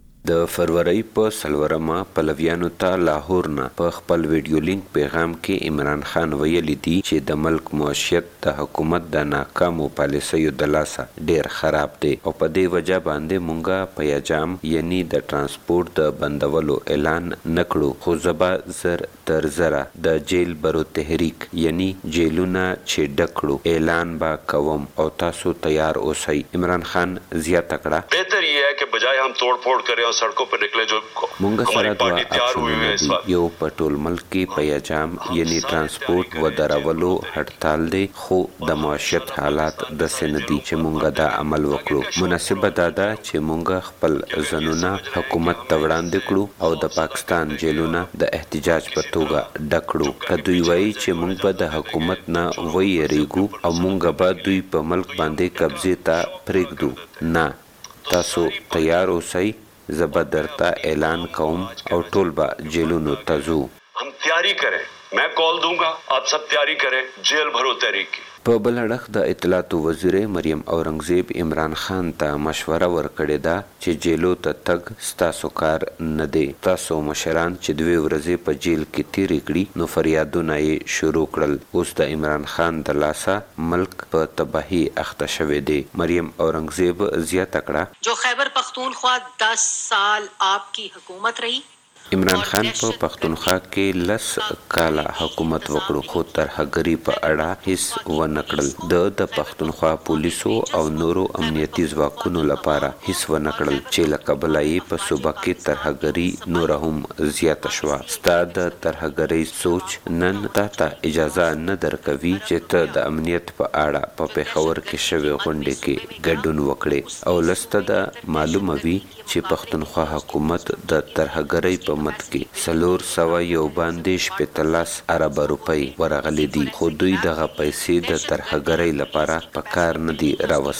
د فروری په سلورمه پلویانو ته لاهور نه په خپل ویډیو لینک پیغام کې عمران خان ویلي دی چې د ملک معیشت د حکومت د ناکامو پالیسیو د لاسه ډیر خراب دی او په دې وجه باندې مونږه پیاجام یعنی د ترانسپورت د بندولو اعلان نکړو خو زبا زر تر زره د جیل برو تحریک یعنی جیلونه چې ډکړو اعلان با کوم او تاسو تیار اوسئ. عمران خان زیاته کړه بهتر یہ ہے کہ بجائے ہم توڑ پھوڑ کریں سڑکوں پر نکلے جو مونږ سره دوه اپشنونه دي. یو په ټول ملک کې پیاجام یعنی ترانسپورت و درولو هړتال دی خو د معیشت حالات د سندي چې مونږ دا عمل وکړو. مناسبه دا ده چې مونږ خپل ځنونه حکومت ته وړاندې کړو او د پاکستان جیلونه د احتجاج په توګه ډکړو. که دوی وایي چې مونږ به د حکومت نه ویریږو او مونږ به دوی په ملک باندې قبضه ته پرېږدو نه تاسو تیار اوسئ زبا درتا اعلان کوم او ټول با جیلونو تزو. ہم تیاری کریں میں کال دوں گا آپ سب تیاری کریں جیل بھرو تحریک کی. په بل اړخ د اطلاعات وزیر مریم اورنګزیب عمران خان ته مشوره ورکړې ده چې جیلو ته تګ ستاسو کار نه دی. تاسو مشران چې دوی ورځې په جیل کې تیرې کړي نو فریادونه یې شروع کړل. اوس د عمران خان د لاسه ملک په تباہی اخته شوی دی. مریم اورنګزیب زیاته کړه جو خیبر پختونخوا دس سال آپ کی حکومت رہی. عمران خان په پښتونخوا کې لس کاله حکومت وکړو خو ترهګری په اړه هیڅ ونه کړل. د د پښتونخوا پولیسو او نورو امنیتي ځواکونو لپاره هیڅ ونه کړل چې له کبله یې په صوبه کې ترهګری نور هم زیاته شوه. ستا د ترهګری سوچ نن تا ته اجازه نه درکوي چې ته د امنیت په اړه په پېښور کې شوې غونډې کې ګډون وکړې او لسته د معلومه وي چې پښتونخوا حکومت د ترهګری په مت کې سلور سوا یو باندې شپېتلس ارب روپۍ ورغلي دي خو دوی دغه پیسې د ترهګرۍ لپاره په کار نه دي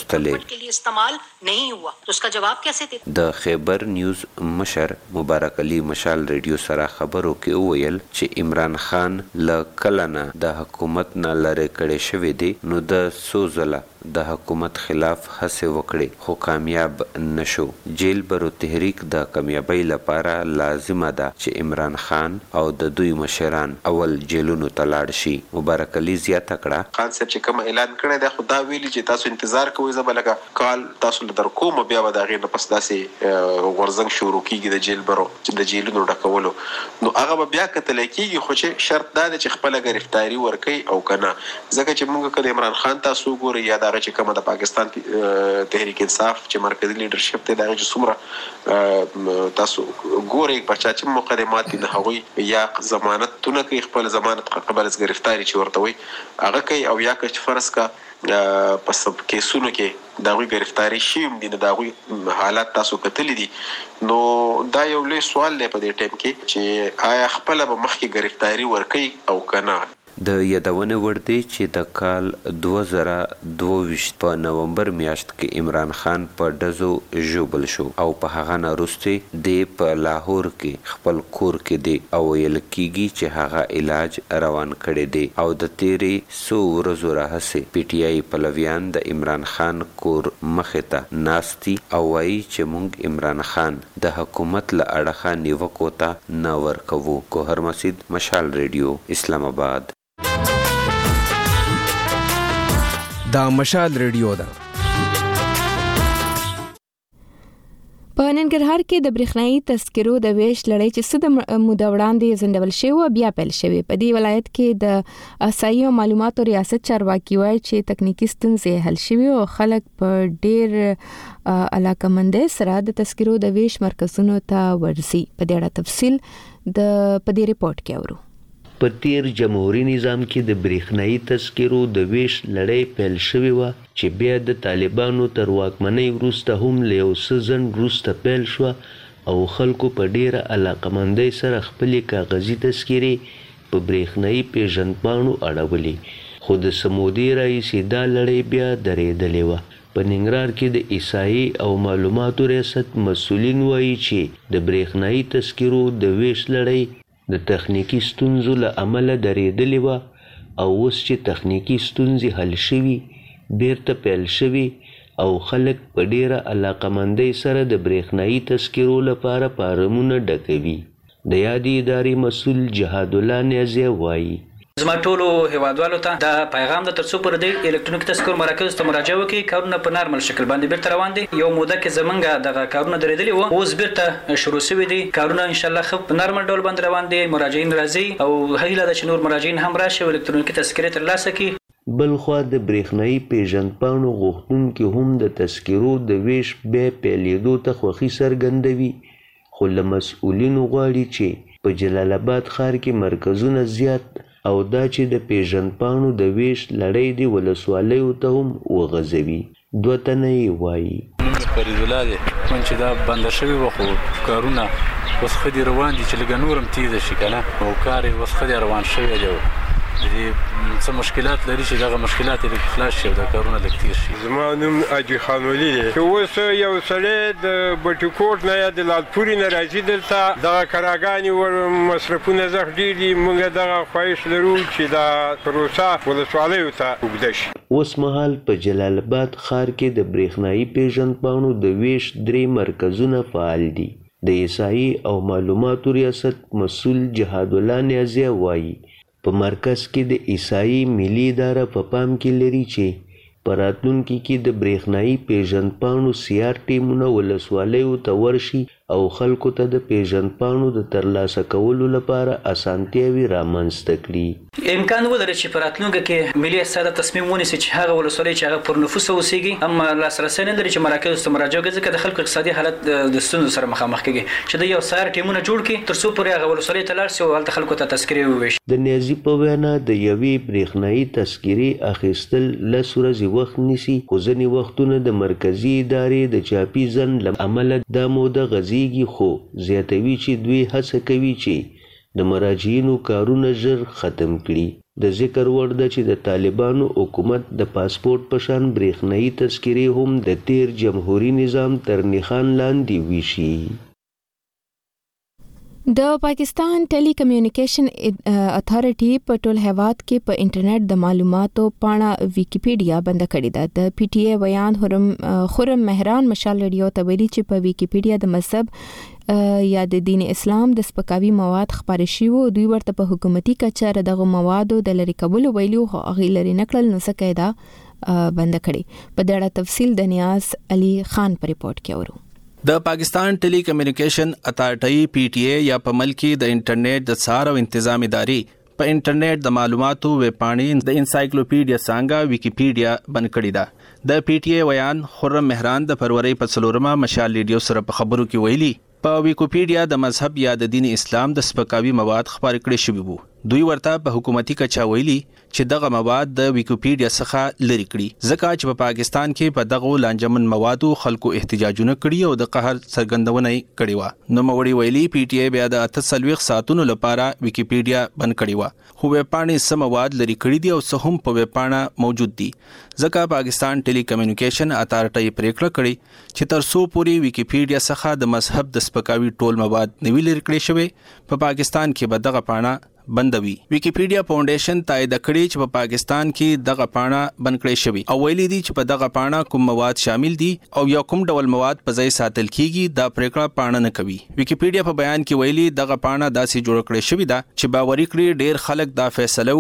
راوستلې. د خیبر نیوز مشر مبارک علي مشال ریډیو سره خبرو کې وویل چې عمران خان له کله نه د حکومت نه لرې کړی شوی دی نو د څو ځله د حکومت خلاف هڅې وکړي خو کامیاب نشو. جیل برو تحریک د کامیابی لپاره لازمه ده چې عمران خان او د دوی مشران اول جیلونو ته لاړ شي. مبارک علي زیاته کړه خان صاحب چې کوم اعلان کړی دی خو دا ویلي چې تاسو انتظار کوئ زه به لکه کال تاسو له در کوم بیا به د هغې نه پس داسې غورځنګ شروع کېږي د جیل برو د جیلونو ډکولو نو هغه به بیا کتلی کېږي خو چې شرط دا دی چې خپله ګرفتاري ورکوي او که نه ځکه چې موږ که د عمران خان تاسو وګورئ یا د هغه چې کومه د پاکستان تحریک انصاف چې مرکزي لیډرشپ دی د هغې چې څومره تاسو ګورئ پرچا چې مقدمات دي د هغوی یا ضمانتونه کوي خپل ضمانت قبل از ګرفتاري چې ورته وایي هغه کوي او یا که چې فرض کا په سب کیسونو کې د هغوی ګرفتاري شوي هم دي نو د هغوی حالات تاسو کتلي دي نو دا یو لوی سوال دی په دې ټایم کې چې آیا خپله به مخکې ګرفتاري ورکوي او که نه. د یادونه ور دي چې د کال دوه زره دوه ویشت په نومبر میاشت کې عمران خان په ډزو ژوبل شو او په هغه نه وروسته د په لاهور کې خپل کور کې دی او ویل کېږي چې هغه علاج روان کړی دی او د تیرې څو ورځو راهیسې پی ټی آی پلویان د عمران خان کور مخې ته ناستي او وایي چې موږ عمران خان د حکومت له اړخه نیوکو ته نه ورکوو. ګوهر مسید مشال ریډیو اسلام آباد. دا مشال ریډیو ده. په ننګرهار کې د برېښنايي تذکرو د ویش لړۍ چې څه د موده وړاندې ځنډول شوی بیا پیل شوی. په دې ولایت کې د احصایي او معلوماتو ریاست چارواکي وایي چې تکنیکی ستونزې حل شوي او خلک په ډېر علاقمندۍ سره د تذکرو د ویش مرکزونو ته ورځي. په دې اړه تفصیل د په دې ریپورت کې اورو. په تیر جمهوریت نظام کې د برېښنايي تذکرو د ویش لړۍ پیل شوې وه چې بیا د طالبانو تر واکمنۍ وروسته هم له یو څه ځنډ وروسته پیل شوه او خلکو په ډېره علاقمندۍ سره خپلې کاغذي تذکرې په برېښنايي پیژندپاڼو اړولې، خو د څه مودې راهیسې دا لړۍ بیا درېدلې وه. په ننګرهار کې د احصایي او معلوماتو ریاست مسؤلین وایي چې د برېښنايي تذکرو د ویش لړۍ د تخنیکی ستونزو له امله درېدلې وه او اوس چې تخنیکی ستونزې حل شوي بیرته پیل شوي او خلک په ډیره علاقمندۍ سره د برېښنايي تذکرو لپاره فارمونه ډکوي. د یادې ادارې مسؤل جهاد الله نیازی وایي زما ټولو هیوادوالو ته دا پیغام د ترڅو پر د الکترونیک تذکر مرکز ته مراجعه وکړي، کارونه په نارمل شکل باندې بیرته روان دي. یو موده کې زمونږ دغه کارونه درېدلي وو، اوس بیرته شروع شوي دي. کارونه ان شاء الله خو په نارمل ډول باندې روان دي. مراجعین راځي او هیله ده چې نور مراجعین هم راشي او الکترونیکي تذکرې ترلاسه کړي. بلخوا د برېښنايي پیژندپاڼو غوښتونکي هم د تذکرو د ویش بیا پیلېدو ته خوښي څرګندوي، خو له مسؤلینو غواړي چې په جلال آباد ښار کې مرکزونه زیات او دا چې د پیژندپاڼو د ویش لړۍ د ولسوالیو ته هم وغځوي. دوه تنه یې وایي فرید الله دی من چې دا بنده شوي وه خو کارونه اوس ښه دي روان دي چې لږه نور هم تیزه شي که نه، او کار یې اوس ښه دی روان شوی دی. څه مشکلات لري چې دغه مشکلات یې لږ خلاص شي او دا کارونه لږ تیر شي. زما نوم حاجي خان ولي دی چې اوس یو سړی د بټي کوټ نه یا د لالپورې نه راځي دلته دغه کراګانې ور مصرفونه زښت ډېر دي. موږ دغه خواهش لرو چې دا پروسه ولسوالیو ته اوږده شي. اوس مهال په جلال آباد ښار کې د برېښنايي پیژندپاڼو د ویش درې مرکزونه فعال دي. د احصایي او معلوماتو ریاست مسؤل جهاد الله نیازی وایي په مرکز کې د احصایي ملي اداره په پام کې لري چې په راتلونکي کې د برېښنايي پیژندپاڼو سیار ټیمونه ولسوالیو ته ورشي او خلکو ته د پیژندپاڼو د ترلاسه کولو لپاره اسانتیاوې رامنځته کړي. امکان ولري چې په راتلونکي کې ملي استاده تصمیم ونیسي چې هغه ولسوالۍ چې هغه پر نفوس اوسېږي اما لاسرسی نه لري چې مراکز ته مراجعه وکړي، ځکه د خلکو اقتصادي حالت د ستونزو سره مخامخ کېږي، چې د یو سیار ټیمونه جوړ کړي تر څو پورې هغه ولسوالۍ ته لاړ شي او هلته خلکو ته تذکرې وویشي. د نیازي په وینا د یوې برېښنايي تذکرې اخیستل لس ورځې وخت نیسي، خو ځینې وختونه د مرکزي ادارې د چاپي ځنډ له امله دا موده غځېږي، خو زیاتوي چې دوی هڅه کوي چې د مراجعینو کارونه ژر ختم کړي. د ذکر وړ ده چې د طالبانو حکومت د پاسپورت په شان برېښنايي تذکرې هم د تیر جمهوریت نظام تر نښان لاندې ویشي. د پاکستان ټیلی کمیونیکیشن اتھارټي په ټول هیواد کې په انټرنیټ د معلوماتو پاڼه ویکیپیډیا بند کړې ده. د پی ټی ای ویان خرم خرم مهران مشال ریډیو ته ویلي چې په ویکیپیډیا د مذهب یا د دین اسلام د سپکاوي مواد خپاره شوي او دوی ورته په حکومتي کچره دغه موادو د لری کولو ویلو خو هغه لري نکړل نو څه قاعده بند کړي. په دې اړه تفصیل د نیاز علي خان په ریپورت کې اورو. د پاکستان ټیلی کمیونیکیشن اتھارټي پی ټی ای یا په ملک د انټرنیټ د څار او تنظیم ادارې په انټرنیټ د معلوماتو ویب پاڼې د انسایکلوپیډیا څنګه ویکیپیډیا بند کړې ده. د پی ټی ای ویان خرم مهران د فروری په څلورمه مشال ریډیو سره په خبرو کې ویلي په ویکیپیډیا د مذهب یا د دین اسلام د سپکاوي مواد خپاره کړي شوي وو. دوی ورته په حکومتي کچا ویلي چې دغه مواد د ویکیپیډیا څخه لري کړي، ځکه چې په پاکستان کې په دغه لانجمن موادو خلکو احتجاجونه کړي او د قهر څرګندونه کړې و. نو موري ویلي پی ټی ای بیا د اته ساعتونو لپاره ویکیپیډیا بند کړی و، خو ویب پاڼې سم مواد لري کړي دي او څه هم په ویب پاڼه موجود دي، ځکه پاکستان ټیلی کمیونیکیشن اتھارټي پریکړه کړې چې تر څو پورې ویکیپیډیا څخه د مذهب د سپکاوي ټول مواد نوی لري کړي شوی په پاکستان کې به دغه پاڼه بندوي. ویکیپیډیا فاونډیشن تایید کړی چې په پاکستان کې دغه پاڼه بند کړی شوی او ویلي دي چې په دغه پاڼه کوم مواد شامل دي او یا کوم ډول مواد په ځای ساتل کیږي دا پریکړه پاڼه نه کوي. ویکیپیډیا په بیان کې ویلي دغه پاڼه داسې جوړ کړی شوی ده چې باوري کړي ډیر خلک دا فیصله وکړي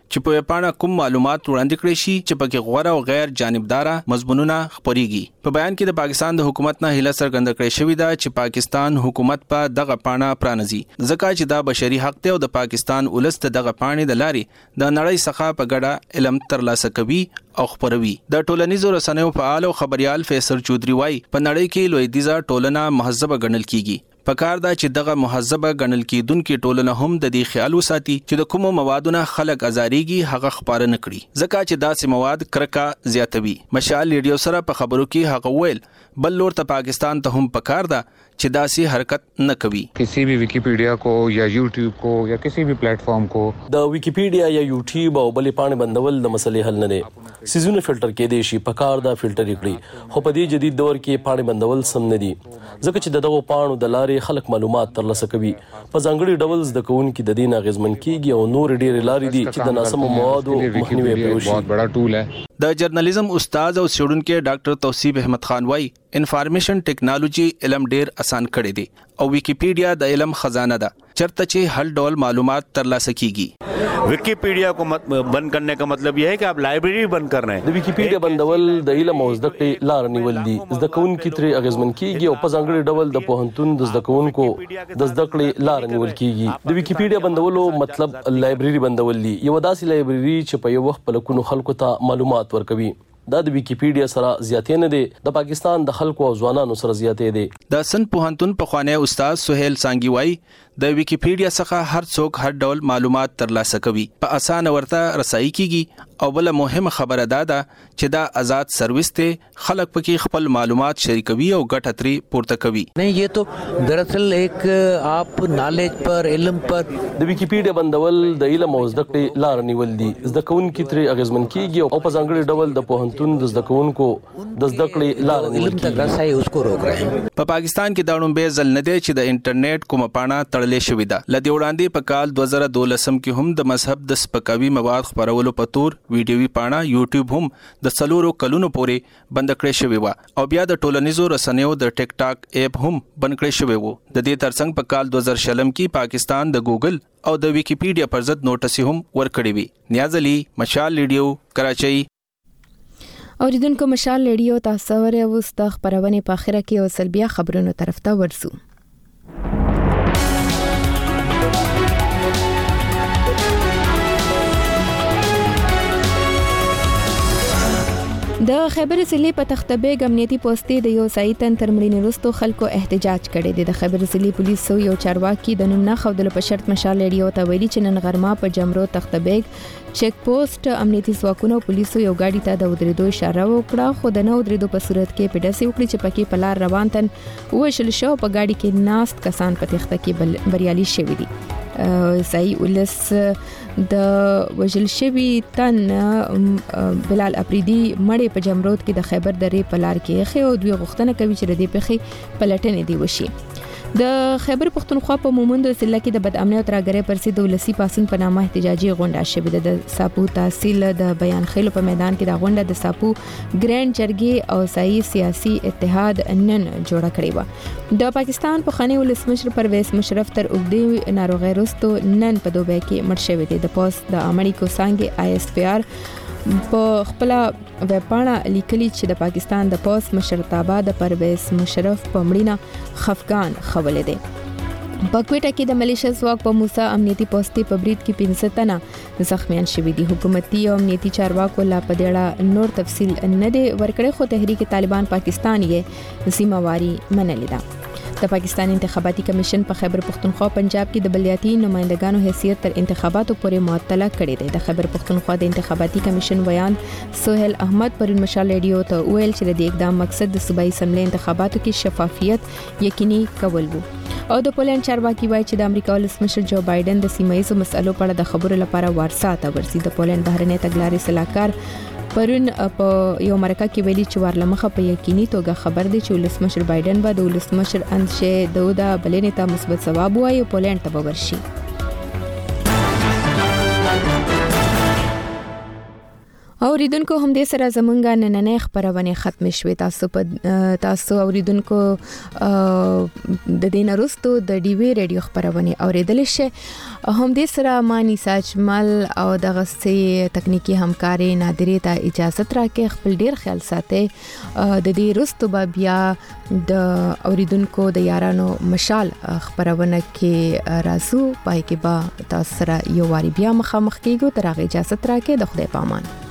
چې په پاڼه کوم معلومات وړاندې کړي شي چې پکې غوړه او غیر جانبدارا مضمونونه خپريږي. په بیان کې د پاکستان د حکومت نه هله څرګنده کړې شوې ده چې پاکستان حکومت په دغه پاڼه پرانځي ځکه چې دا بشري حق دی او د پاکستان ولست دغه پاڼې د لاري د نړۍ څخه په ګډه علم ترلاسه کوي او خبروي. د ټولنیزو رسنیو فعال او خبريال فیصل چودري وايي په نړۍ کې لویدیزه ټولنه مهذبه ګڼل کیږي. پکار دا چې دغه مهذبه ګڼل کیدونکو ټولنه هم د دې خیال وساتي چې د کومو موادونو خلک ازاریږي هغه خبره نه کړي ځکه چې داسې مواد کرکا زیاتوي. مشال ریډیو سره په خبرو کې هغه ویل بل لور ته پاکستان ته هم پکار دا چې داسې حرکت نه کوي. किसी भी विकिपीडिया को या यूट्यूब को या किसी भी प्लेटफॉर्म को د विकिपीडिया یا یوټیوب او بلې پاڼې بندول د مسلې حل نه دی. سيزونه فلټر کې دي شي پکار دا فلټر کړي خو په دې جدید دور کې پاڼې بندول سم نه دي ځکه چې دغه پاڼو د لارې خلک معلومات ترلاسه کوي په ځانګړي ډول د کوونکو د دین اغیزمن کیږي او نور ډېر لارې دي چې د ناسمو موادو مخنیوي کوي. बहुत बड़ा टूल है. د جرنالیزم استاد او څېړونکو ډاکټر توصیف احمد خان وايي انفارمیشن ټیکنالوژي علم ډېر آسان کړی دی او ویکیپیډیا د علم خزانه ده چرته چې هر ډول معلومات ترلاسه کیږي. विकिपीडिया को मत, बंद करने का मतलब यह है कि आप लाइब्रेरी बंद कर रहे हैं. د ویکیپیډیا بندول د علم او زده کړې لار نیول دي. زده کوونکي ترې اغیزمن کیږي او په ځانګړي ډول د پوهنتون د زده کوونکو د زده کړې لار نیول کیږي. د ویکیپیډیا بندولو مطلب لایبرری بندول دي. یو داسې لایبرری چې په یو وخت په لکونو خلکو ته معلومات ورکوي. دا د ویکیپیډیا سره زیاتې نه دي د پاکستان د خلکو او ځوانانو سره زیاتې دي. د سن پوهنتون په خوانی استاد سہیل سانګي وايي د ویکیپیډیا څخه هر څوک هر ډول معلومات ترلاسه کوي په اسانه ورته رسایي کیږي او بل مهمه خبره ده چې دا آزاد سرویس ته خلک پکې خپل معلومات شریکوي او ګټه تري پورته کوي. نه یہ تو دراصل ایک آپ نالج پر علم پر د ویکیپیډیا بندول د علم او زده کړې لار نیول دي. زده کوونکي ترې اغیزمن کیږي او په ځانګړي ډول د پوهنتون د زده کوونکو د زده کړې لار نیول کیږي. اس کو روک رہے ہیں. په پاکستان کې دا لومبه ځل نه دی چې د انټرنیټ کومه پاڼه تړلې شوې ده. لدی وړاندې په کال دوه زره دولسم کې هم د مذهب د سپکاوي مواد خبرولو په تور ویډیوي پاڼه یوټیوب هم د څلورو کلونو پورې بند کړې شوې و او بیا د ټولنیزو رسنیو د ټیک ټاک اپ هم بند کړې شوې و. د دې ترڅنګ په کال دوه زره شلم کې پاکستان د ګوګل او د ویکیپیډیا پر ضد نوټس هم ورکړی وی. نیاز علي مشال ریډیو کراچۍ. اوریدونکو مشال ریډیو تاسو ورې اوس د خبرونه په اخره کې او سلبیا خبرونو طرف ته ورسو. د خیبر ضلع په تختبېګ امنیتي پوسټې د یو سایتن تر مړینې وروسته خلکو احتجاج کړی دی. د خیبر ضلع پولیسو یو چارواکي د نوم نه ښودلو په شرط مشال ریډیو ته ویلي چې نن غرمه په جمرو تختبېګ چیک پوسټ امنیتي ځواکونو پولیسو یو ګاډي ته د ودرېدو اشاره وکړه خو د نه ودرېدو په صورت کې پیډاسي وکړي چې پکې په لار روان تن وشل شو په ګاډي کې ناست کسان په تخته کې بریالي شوي دي. صحیح ولس د وجل شوی تن بلال افریدي مړې په جمرود کې د خیبر درې په لار کې خې او دوی غوښتنه کوي چې د دې پخې پلټنې دی وشي. د خیبر پښتونخوا په مومند ضلع کې د بدامنۍ او ترهګرۍ پر ضد ولسی پاسون په نامه احتجاجي غونډه شوې ده. د ساپو تحصیل د بیان خېلو په میدان کې د غونډه د ساپو ګرانډ جرګې او سایي سیاسي اتحاد نن جوړه کړې و. د پاکستان په خاني ولسمشر پرویز مشرف تر اوږدې ناروغۍ وروسته نن په دوبۍ کې مړ شوی دی. د پوسټ د امړي کوسانګي آی اس پی آر په خپل ویبپاڼه لیکلي چې د پاکستان د پوسټ مشرتابه د پرویز مشرف په مړینه خفقان خولې دی. په کوټه کې د ملیشیا ځواک په موسی امنیتي پوسټي په برید کې پنځه تنه زخمیان شوي دي. حکومتي او امنیتي چارواکو لا په دې نور تفصیل نه دی ورکړی خو تحریک طالبان پاکستان یې سیمواري منلې ده. د پاکستان انتخاباتي کمیشن په خیبر پښتونخوا پنجاب کې د بلدیاتي نمائندګانو حیثیت تر انتخاباتو پورې معطله کړې ده. د خیبر پښتونخوا د انتخاباتي کمیشن ویان سہیل احمد پرون مشال ریډیو ته ویل چې د دې اقدام مقصد د صوبایي اسمبلی انتخاباتو کې شفافیت یقیني کول وو. او د پولند چارواکي وایي چې د امریکا ولسمشر جو بایدن د سیمایي مسلو په اړه د خبرو لپاره وارسا ته ورسي. د پولند بهرنی تګلارې سلاکار پرون په یو مرکه کې ویلي چې ورلمخه په یقیني توګه خبر دی چې ولسمشر بایدن به د ولسمشر اندشه دودا بلنې ته مثبت ځواب وایي او پولند ته ورشي. او اوریدونکو هم دې سره زمونږه نننې خبرونه ختم شوې. تاسو په تاسو اوریدونکو د دې نرستو د ډي وی رادیو خبرونه اوریدل شي. هم دې سره مانی ساجمل او دغه سي تکنیکی همکاري نادری ته اجازه راکې. خپل ډیر خیال ساتئ. د دې رستو بیا د اوریدونکو د یارانو مشال خبرونه کې رازو پای کې با تاسو سره یو واری بیا مخامخ کیږو. تر هغه اجازه راکې. د خدای پامان.